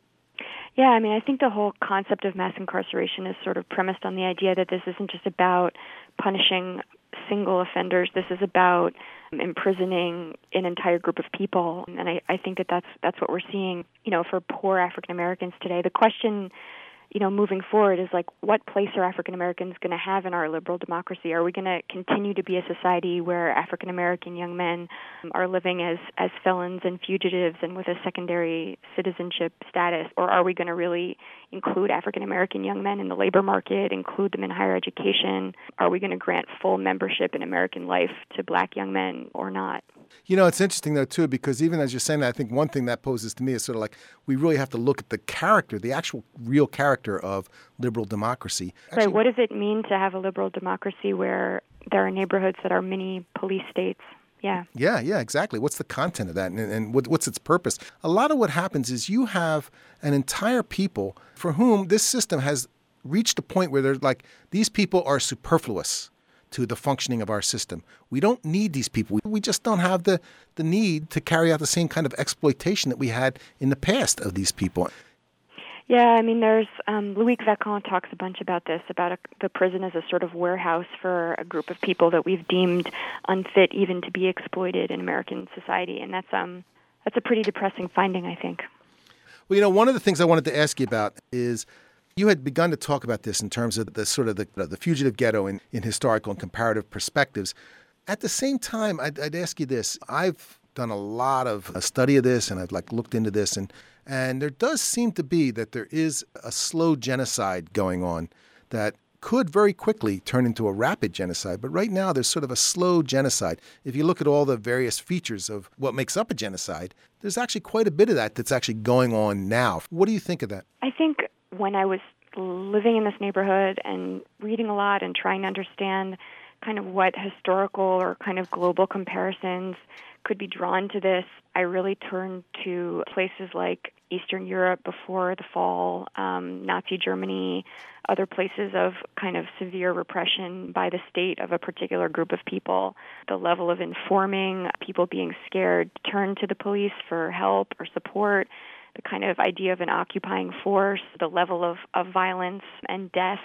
Yeah, I mean, I think the whole concept of mass incarceration is sort of premised on the idea that this isn't just about punishing single offenders. This is about imprisoning an entire group of people. And I, I think that that's, that's what we're seeing, you know, for poor African Americans today. The question, you know, moving forward is like, what place are African Americans going to have in our liberal democracy? Are we going to continue to be a society where African American young men are living as, as felons and fugitives and with a secondary citizenship status? Or are we going to really include African American young men in the labor market, include them in higher education? Are we going to grant full membership in American life to black young men or not? You know, it's interesting, though, too, because even as you're saying that, I think one thing that poses to me is sort of like we really have to look at the character, the actual real character of liberal democracy. Actually, right. What does it mean to have a liberal democracy where there are neighborhoods that are mini police states? Yeah. Yeah, yeah, exactly. What's the content of that and, and what, what's its purpose? A lot of what happens is you have an entire people for whom this system has reached a point where they're like, these people are superfluous to the functioning of our system. We don't need these people. We just don't have the, the need to carry out the same kind of exploitation that we had in the past of these people. Yeah, I mean, there's um, Louis Vacan talks a bunch about this, about a, the prison as a sort of warehouse for a group of people that we've deemed unfit even to be exploited in American society, and that's um that's a pretty depressing finding, I think. Well, you know, one of the things I wanted to ask you about is you had begun to talk about this in terms of the sort of the, the fugitive ghetto in, in historical and comparative perspectives. At the same time, I'd, I'd ask you this. I've done a lot of a study of this, and I've like looked into this, and and there does seem to be that there is a slow genocide going on that could very quickly turn into a rapid genocide. But right now, there's sort of a slow genocide. If you look at all the various features of what makes up a genocide, there's actually quite a bit of that that's actually going on now. What do you think of that? I think when I was living in this neighborhood and reading a lot and trying to understand kind of what historical or kind of global comparisons could be drawn to this, I really turned to places like Eastern Europe before the fall, um, Nazi Germany, other places of kind of severe repression by the state of a particular group of people, the level of informing, people being scared to turn to the police for help or support, the kind of idea of an occupying force, the level of, of violence and death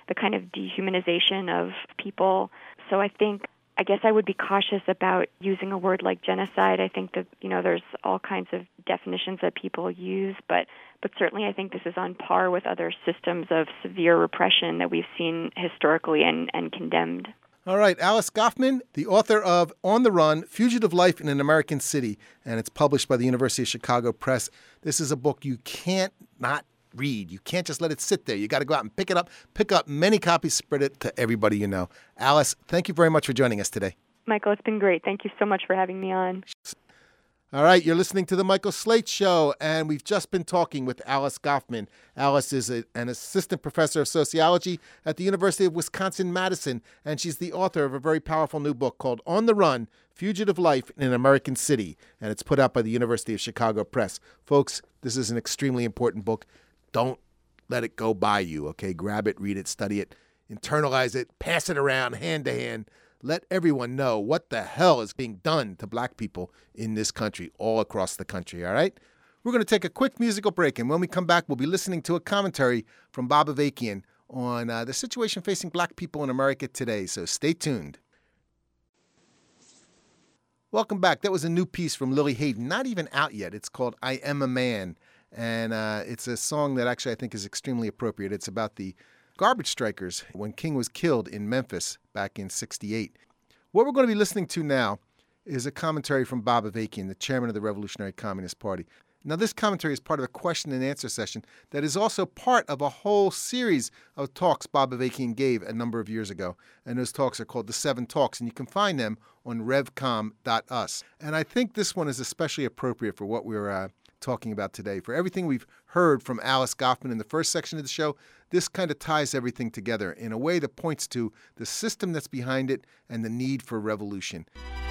the kind of dehumanization of people. So I think, I guess I would be cautious about using a word like genocide. I think that, you know, there's all kinds of definitions that people use, but but certainly I think this is on par with other systems of severe repression that we've seen historically and, and condemned. All right, Alice Goffman, the author of On the Run, Fugitive Life in an American City, and it's published by the University of Chicago Press. This is a book you can't not read. You can't just let it sit there. You got to go out and pick it up, pick up many copies, spread it to everybody you know. Alice, thank you very much for joining us today. Michael, it's been great. Thank you so much for having me on. All right, you're listening to The Michael Slate Show, and we've just been talking with Alice Goffman. Alice is a, an assistant professor of sociology at the University of Wisconsin-Madison, and she's the author of a very powerful new book called On the Run, Fugitive Life in an American City, and it's put out by the University of Chicago Press. Folks, this is an extremely important book. Don't let it go by you, okay? Grab it, read it, study it, internalize it, pass it around hand to hand. Let everyone know what the hell is being done to black people in this country, all across the country, all right? We're going to take a quick musical break, and when we come back, we'll be listening to a commentary from Bob Avakian on uh, the situation facing black people in America today, so stay tuned. Welcome back. That was a new piece from Lily Hayden, not even out yet. It's called I Am a Man, and uh, it's a song that actually I think is extremely appropriate. It's about the garbage strikers when King was killed in Memphis back in sixty-eight. What we're going to be listening to now is a commentary from Bob Avakian, the chairman of the Revolutionary Communist Party. Now, this commentary is part of a question and answer session that is also part of a whole series of talks Bob Avakian gave a number of years ago. And those talks are called The Seven Talks, and you can find them on revcom dot u s. And I think this one is especially appropriate for what we're uh, talking about today. For everything we've heard from Alice Goffman in the first section of the show, this kind of ties everything together in a way that points to the system that's behind it and the need for revolution.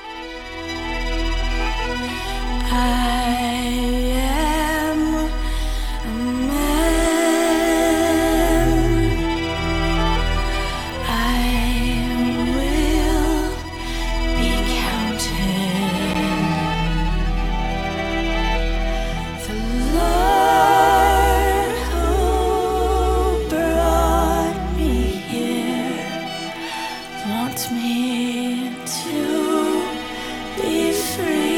I am a man. I will be counted. The Lord who brought me here wants me to be free.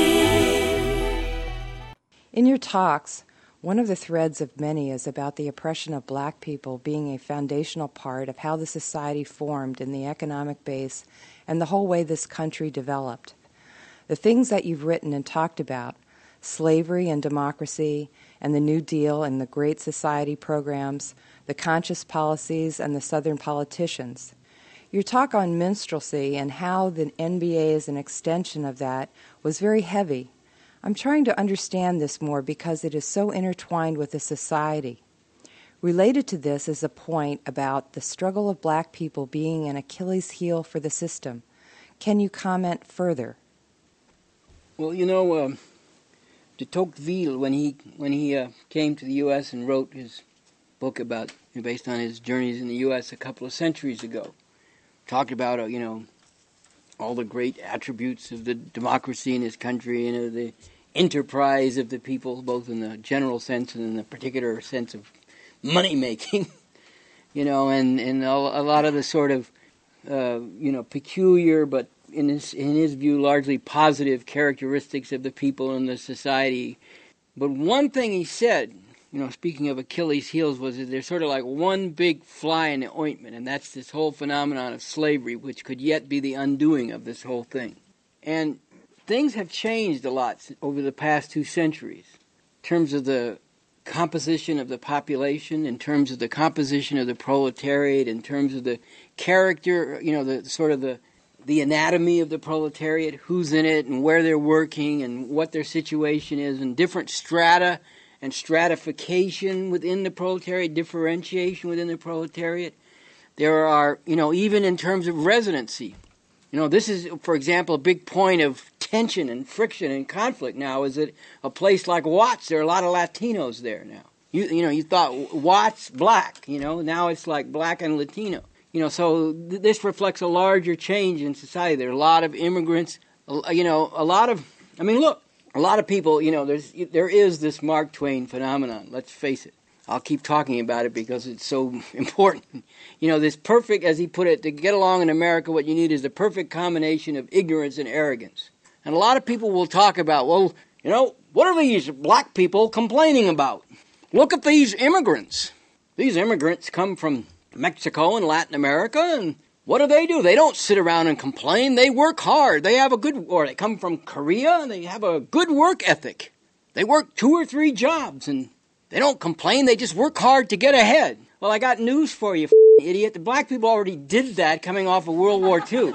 In your talks, one of the threads of many is about the oppression of black people being a foundational part of how the society formed in the economic base and the whole way this country developed. The things that you've written and talked about, slavery and democracy, and the New Deal and the Great Society programs, the conscious policies and the Southern politicians. Your talk on minstrelsy and how the N B A is an extension of that was very heavy. I'm trying to understand this more because it is so intertwined with the society. Related to this is a point about the struggle of black people being an Achilles heel for the system. Can you comment further? Well, you know, um, de Tocqueville, when he when he uh, came to the U S and wrote his book about, based on his journeys in the U S a couple of centuries ago, talked about, uh, you know, all the great attributes of the democracy in his country, you know, the enterprise of the people, both in the general sense and in the particular sense of money-making, you know, and, and a lot of the sort of, uh, you know, peculiar, but in his, in his view, largely positive characteristics of the people in the society. But one thing he said, you know, speaking of Achilles' heels, was that there's sort of like one big fly in the ointment, and that's this whole phenomenon of slavery, which could yet be the undoing of this whole thing. And things have changed a lot over the past two centuries in terms of the composition of the population, in terms of the composition of the proletariat, in terms of the character, you know, the sort of the the anatomy of the proletariat, who's in it and where they're working and what their situation is, and different strata and stratification within the proletariat, differentiation within the proletariat. There are, you know, even in terms of residency. You know, this is, for example, a big point of tension and friction and conflict now is that a place like Watts, there are a lot of Latinos there now. You, you know, you thought Watts, black, you know, now it's like black and Latino. You know, so th- this reflects a larger change in society. There are a lot of immigrants, you know, a lot of, I mean, look, a lot of people, you know, there's there is this Mark Twain phenomenon, let's face it. I'll keep talking about it because it's so important. You know, this perfect, as he put it, to get along in America, what you need is the perfect combination of ignorance and arrogance. And a lot of people will talk about, well, you know, what are these black people complaining about? Look at these immigrants. These immigrants come from Mexico and Latin America, and what do they do? They don't sit around and complain. They work hard. They have a good, or they come from Korea, and they have a good work ethic. They work two or three jobs, and they don't complain. They just work hard to get ahead. Well, I got news for you, idiot. The black people already did that coming off of World War Two.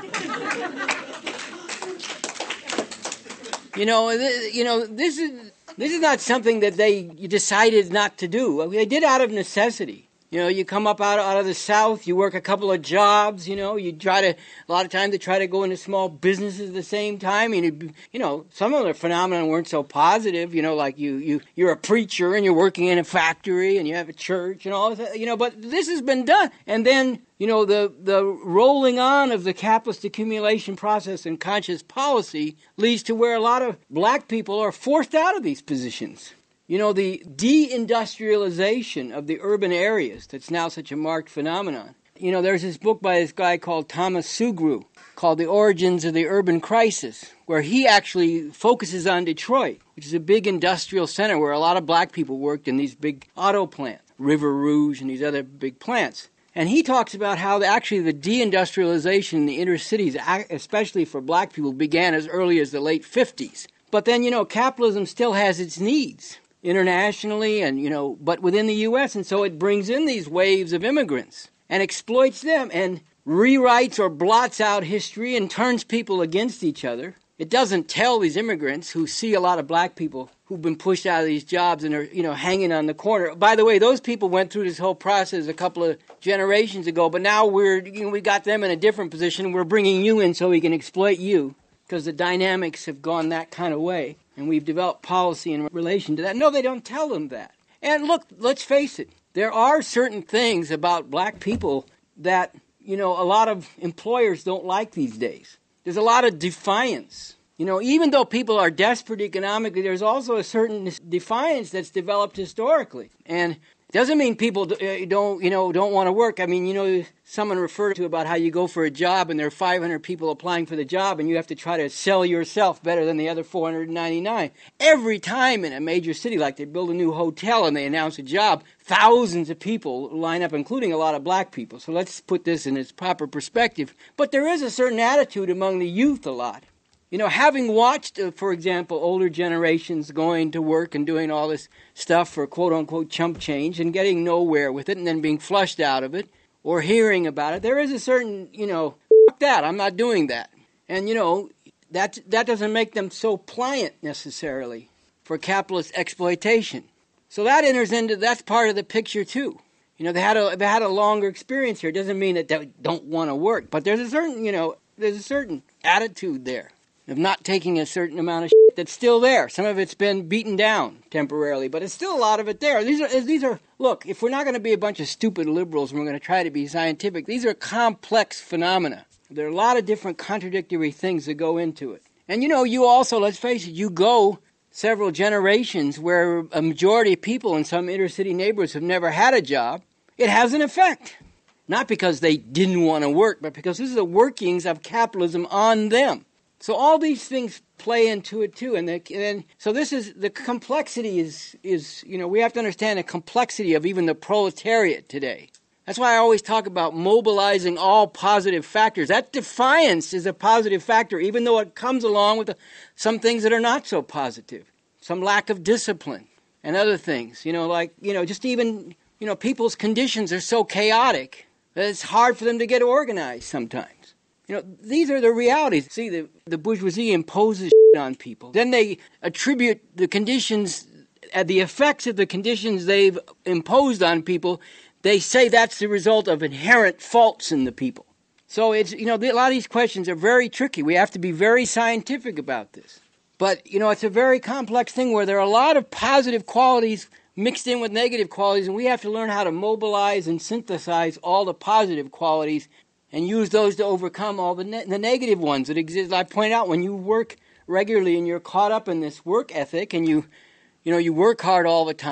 You know, th- you know, this is this is not something that they decided not to do. They did out of necessity. You know, you come up out, out of the South, you work a couple of jobs, you know, you try to, a lot of times they try to go into small businesses at the same time. And, you know, some of the phenomena weren't so positive, you know, like you, you, you're a preacher and you're working in a factory and you have a church and all that, you know, but this has been done. And then, you know, the, the rolling on of the capitalist accumulation process and conscious policy leads to where a lot of black people are forced out of these positions. You know, the deindustrialization of the urban areas that's now such a marked phenomenon. You know, there's this book by this guy called Thomas Sugru called The Origins of the Urban Crisis, where he actually focuses on Detroit, which is a big industrial center where a lot of black people worked in these big auto plants, River Rouge and these other big plants. And he talks about how the, actually the deindustrialization in the inner cities, especially for black people, began as early as the late fifties. But then, you know, capitalism still has its needs internationally and, you know, but within the U S, and so it brings in these waves of immigrants and exploits them and rewrites or blots out history and turns people against each other. It doesn't tell these immigrants who see a lot of black people who've been pushed out of these jobs and are, you know, hanging on the corner. By the way, those people went through this whole process a couple of generations ago, but now we're, you know, we got them in a different position. We're bringing you in so we can exploit you because the dynamics have gone that kind of way. And we've developed policy in relation to that. No, they don't tell them that. And look, let's face it. There are certain things about black people that, you know, a lot of employers don't like these days. There's a lot of defiance. You know, even though people are desperate economically, there's also a certain defiance that's developed historically. And it doesn't mean people don't, you know, don't want to work. I mean, you know, someone referred to about how you go for a job and there are five hundred people applying for the job and you have to try to sell yourself better than the other four hundred ninety-nine. Every time in a major city, like they build a new hotel and they announce a job, thousands of people line up, including a lot of black people. So let's put this in its proper perspective. But there is a certain attitude among the youth a lot. You know, having watched, uh, for example, older generations going to work and doing all this stuff for quote-unquote chump change and getting nowhere with it and then being flushed out of it or hearing about it, there is a certain, you know, fuck that, I'm not doing that. And, you know, that that doesn't make them so pliant necessarily for capitalist exploitation. So that enters into, that's part of the picture too. You know, they had a, they had a longer experience here. It doesn't mean that they don't want to work, but there's a certain, you know, there's a certain attitude there of not taking a certain amount of shit that's still there. Some of it's been beaten down temporarily, but it's still a lot of it there. These are, these are. Look, if we're not going to be a bunch of stupid liberals and we're going to try to be scientific, these are complex phenomena. There are a lot of different contradictory things that go into it. And, you know, you also, let's face it, you go several generations where a majority of people in some inner city neighborhoods have never had a job. It has an effect. Not because they didn't want to work, but because this is the workings of capitalism on them. So all these things play into it too, and, the, and so this is the complexity is is you know we have to understand the complexity of even the proletariat today. That's why I always talk about mobilizing all positive factors. That defiance is a positive factor, even though it comes along with the, some things that are not so positive, some lack of discipline and other things. You know, like you know, just even you know, people's conditions are so chaotic that it's hard for them to get organized sometimes. You know, these are the realities. See, the, the bourgeoisie imposes shit on people. Then they attribute the conditions, uh, the effects of the conditions they've imposed on people. They say that's the result of inherent faults in the people. So it's, you know, a lot of these questions are very tricky. We have to be very scientific about this. But, you know, it's a very complex thing where there are a lot of positive qualities mixed in with negative qualities, and we have to learn how to mobilize and synthesize all the positive qualities and use those to overcome all the ne- the negative ones that exist. I point out, when you work regularly and you're caught up in this work ethic and you, you know, you work hard all the time,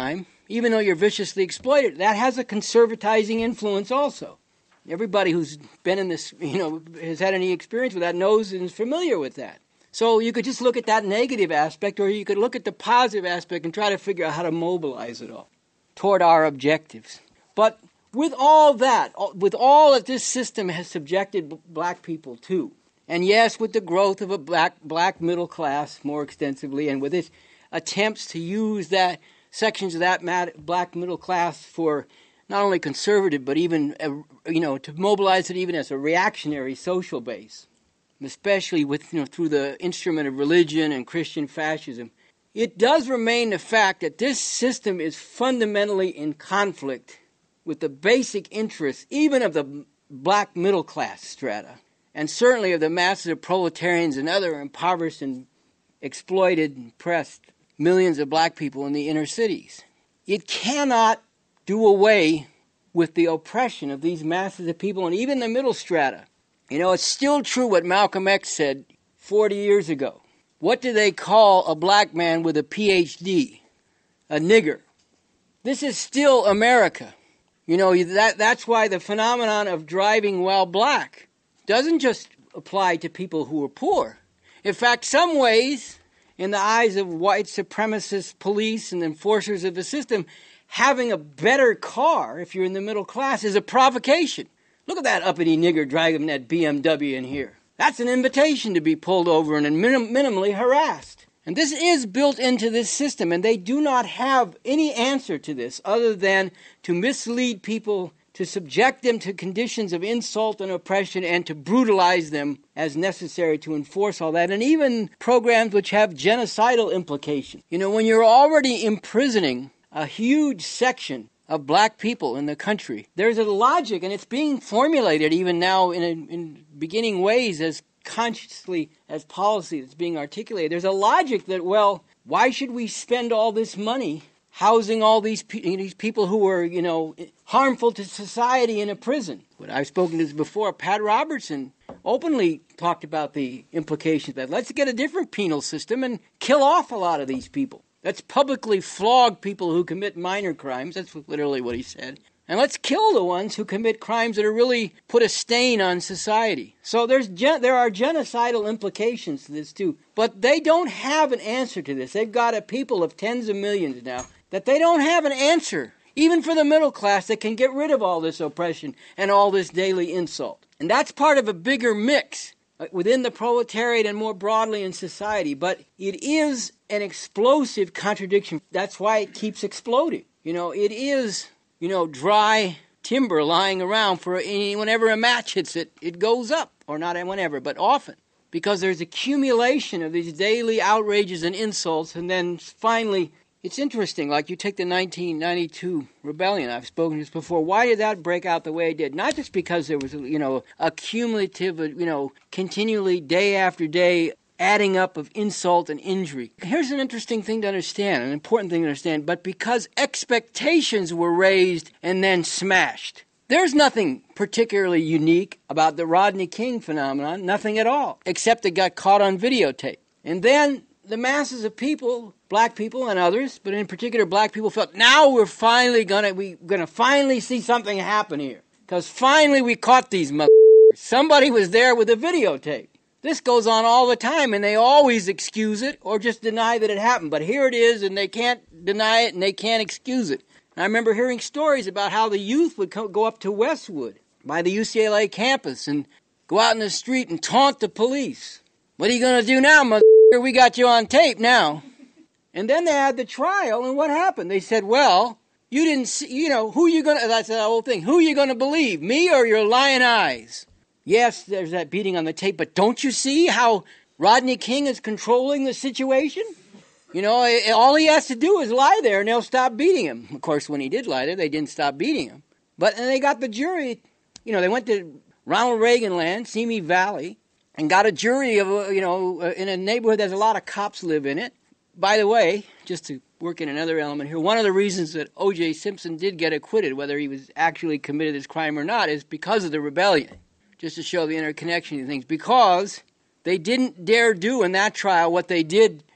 even though you're viciously exploited. That has a conservatizing influence also. Everybody who's been in this, you know, has had any experience with that knows and is familiar with that. So you could just look at that negative aspect, or you could look at the positive aspect and try to figure out how to mobilize it all toward our objectives. But with all that, with all that this system has subjected black people to, and yes, with the growth of a black black middle class more extensively, and with its attempts to use that sections of that mad, black middle class for not only conservative, but even, uh, you know, to mobilize it even as a reactionary social base, especially with, you know, through the instrument of religion and Christian fascism, it does remain the fact that this system is fundamentally in conflict with the basic interests, even of the black middle class strata, and certainly of the masses of proletarians and other impoverished and exploited and oppressed millions of black people in the inner cities. It cannot do away with the oppression of these masses of people and even the middle strata. You know, it's still true what Malcolm X said forty years ago. What do they call a black man with a P H D? A nigger. This is still America. You know, that that's why the phenomenon of driving while black doesn't just apply to people who are poor. In fact, some ways, in the eyes of white supremacist police and enforcers of the system, having a better car, if you're in the middle class, is a provocation. Look at that uppity nigger driving that B M W in here. That's an invitation to be pulled over and minim- minimally harassed. And this is built into this system, and they do not have any answer to this other than to mislead people, to subject them to conditions of insult and oppression, and to brutalize them as necessary to enforce all that, and even programs which have genocidal implications. You know, when you're already imprisoning a huge section of black people in the country, there's a logic, and it's being formulated even now in, a, in beginning ways as consciously as policy that's being articulated. There's a logic that, well, why should we spend all this money housing all these, pe- these people who are, you know, harmful to society in a prison? But I've spoken to this before. Pat Robertson openly talked about the implications of that. Let's get a different penal system and kill off a lot of these people. Let's publicly flog people who commit minor crimes. That's literally what he said. And let's kill the ones who commit crimes that are really put a stain on society. So there's gen- there are genocidal implications to this too. But they don't have an answer to this. They've got a people of tens of millions now that they don't have an answer, even for the middle class, that can get rid of all this oppression and all this daily insult. And that's part of a bigger mix within the proletariat and more broadly in society. But it is an explosive contradiction. That's why it keeps exploding. You know, it is, you know, dry timber lying around for any, whenever a match hits it, it goes up. Or not whenever, but often. Because there's accumulation of these daily outrages and insults, and then finally, it's interesting, like you take the nineteen ninety-two rebellion, I've spoken to this before, why did that break out the way it did? Not just because there was, you know, a cumulative, you know, continually day after day adding up of insult and injury. Here's an interesting thing to understand, an important thing to understand, but because expectations were raised and then smashed. There's nothing particularly unique about the Rodney King phenomenon, nothing at all, except it got caught on videotape. And then the masses of people, black people and others, but in particular black people, felt, now we're finally gonna we gonna finally see something happen here, because finally we caught these motherfuckers. Somebody was there with a videotape. This goes on all the time, and they always excuse it or just deny that it happened. But here it is, and they can't deny it, and they can't excuse it. And I remember hearing stories about how the youth would co- go up to Westwood by the U C L A campus and go out in the street and taunt the police. What are you going to do now, motherfucker? We got you on tape now. And then they had the trial, and what happened? They said, well, you didn't see, you know, who you going to, that's the whole thing, who are you going to believe, me or your lying eyes? Yes, there's that beating on the tape, but don't you see how Rodney King is controlling the situation? You know, all he has to do is lie there, and they'll stop beating him. Of course, when he did lie there, they didn't stop beating him. But and they got the jury, you know, they went to Ronald Reagan land, Simi Valley, and got a jury of, you know, in a neighborhood that has a lot of cops live in it. By the way, just to work in another element here, one of the reasons that O J Simpson did get acquitted, whether he was actually committed this crime or not, is because of the rebellion, just to show the interconnection of things, because they didn't dare do in that trial what they did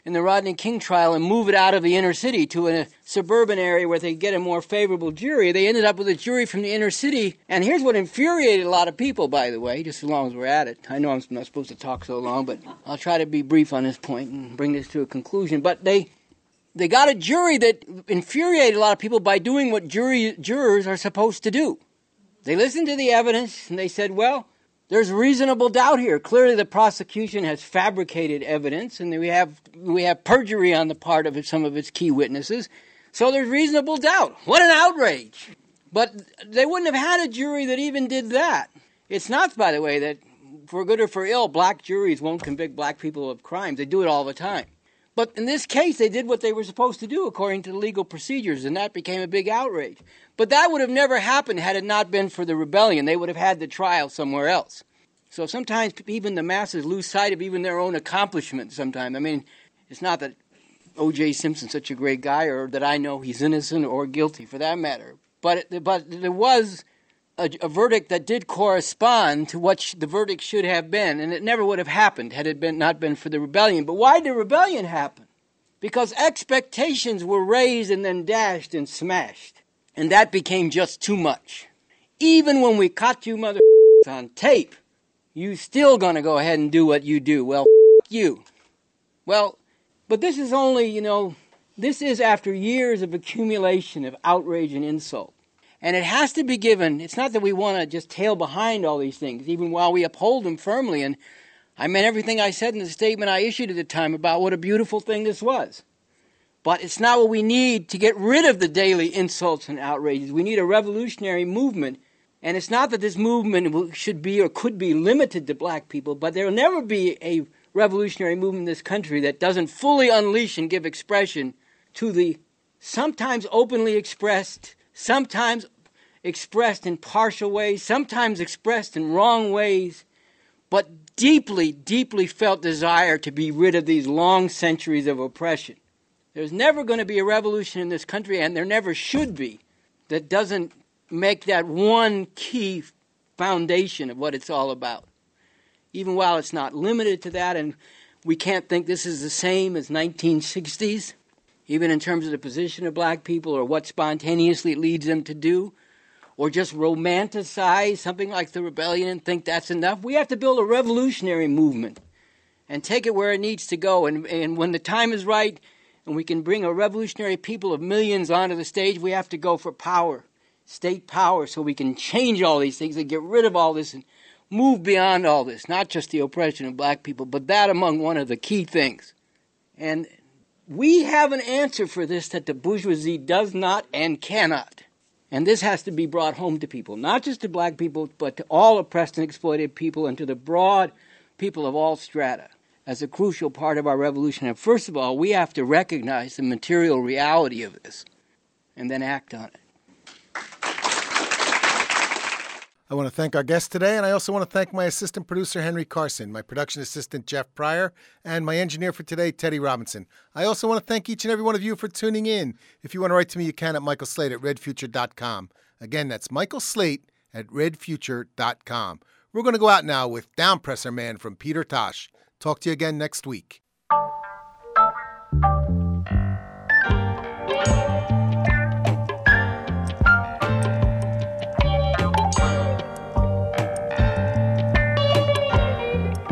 in the Rodney King trial and move it out of the inner city to a suburban area where they get a more favorable jury. They ended up with a jury from the inner city. And here's what infuriated a lot of people, by the way, just as long as we're at it. I know I'm not supposed to talk so long, but I'll try to be brief on this point and bring this to a conclusion. But they they got a jury that infuriated a lot of people by doing what jury jurors are supposed to do. They listened to the evidence and they said, well, there's reasonable doubt here. Clearly the prosecution has fabricated evidence, and we have we have perjury on the part of some of its key witnesses. So there's reasonable doubt. What an outrage. But they wouldn't have had a jury that even did that. It's not, by the way, that for good or for ill, black juries won't convict black people of crimes. They do it all the time. But in this case, they did what they were supposed to do according to the legal procedures, and that became a big outrage. But that would have never happened had it not been for the rebellion. They would have had the trial somewhere else. So sometimes even the masses lose sight of even their own accomplishments sometimes. I mean, it's not that O J Simpson's such a great guy or that I know he's innocent or guilty for that matter. But it, but there was a, a verdict that did correspond to what sh- the verdict should have been, and it never would have happened had it been not been for the rebellion. But why did the rebellion happen? Because expectations were raised and then dashed and smashed. And that became just too much. Even when we caught you mother on tape, you still gonna go ahead and do what you do. Well, you. Well, but this is only, you know, this is after years of accumulation of outrage and insult. And it has to be given. It's not that we want to just tail behind all these things, even while we uphold them firmly. And I meant everything I said in the statement I issued at the time about what a beautiful thing this was. But it's not what we need to get rid of the daily insults and outrages. We need a revolutionary movement. And it's not that this movement should be or could be limited to black people, but there will never be a revolutionary movement in this country that doesn't fully unleash and give expression to the sometimes openly expressed, sometimes expressed in partial ways, sometimes expressed in wrong ways, but deeply, deeply felt desire to be rid of these long centuries of oppression. There's never going to be a revolution in this country, and there never should be, that doesn't make that one key foundation of what it's all about. Even while it's not limited to that, and we can't think this is the same as nineteen sixties, even in terms of the position of black people or what spontaneously it leads them to do, or just romanticize something like the rebellion and think that's enough. We have to build a revolutionary movement and take it where it needs to go. And, and when the time is right and we can bring a revolutionary people of millions onto the stage, we have to go for power, state power, so we can change all these things and get rid of all this and move beyond all this, not just the oppression of black people, but that among one of the key things. And we have an answer for this that the bourgeoisie does not and cannot. And this has to be brought home to people, not just to black people, but to all oppressed and exploited people and to the broad people of all strata as a crucial part of our revolution. And first of all, we have to recognize the material reality of this and then act on it. I want to thank our guest today, and I also want to thank my assistant producer, Henry Carson, my production assistant, Jeff Pryor, and my engineer for today, Teddy Robinson. I also want to thank each and every one of you for tuning in. If you want to write to me, you can at Michael Slate at red future dot com. Again, that's Michael Slate at red future dot com. We're going to go out now with Downpresser Man from Peter Tosh. Talk to you again next week.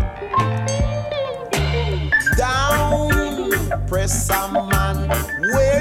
Press a man, where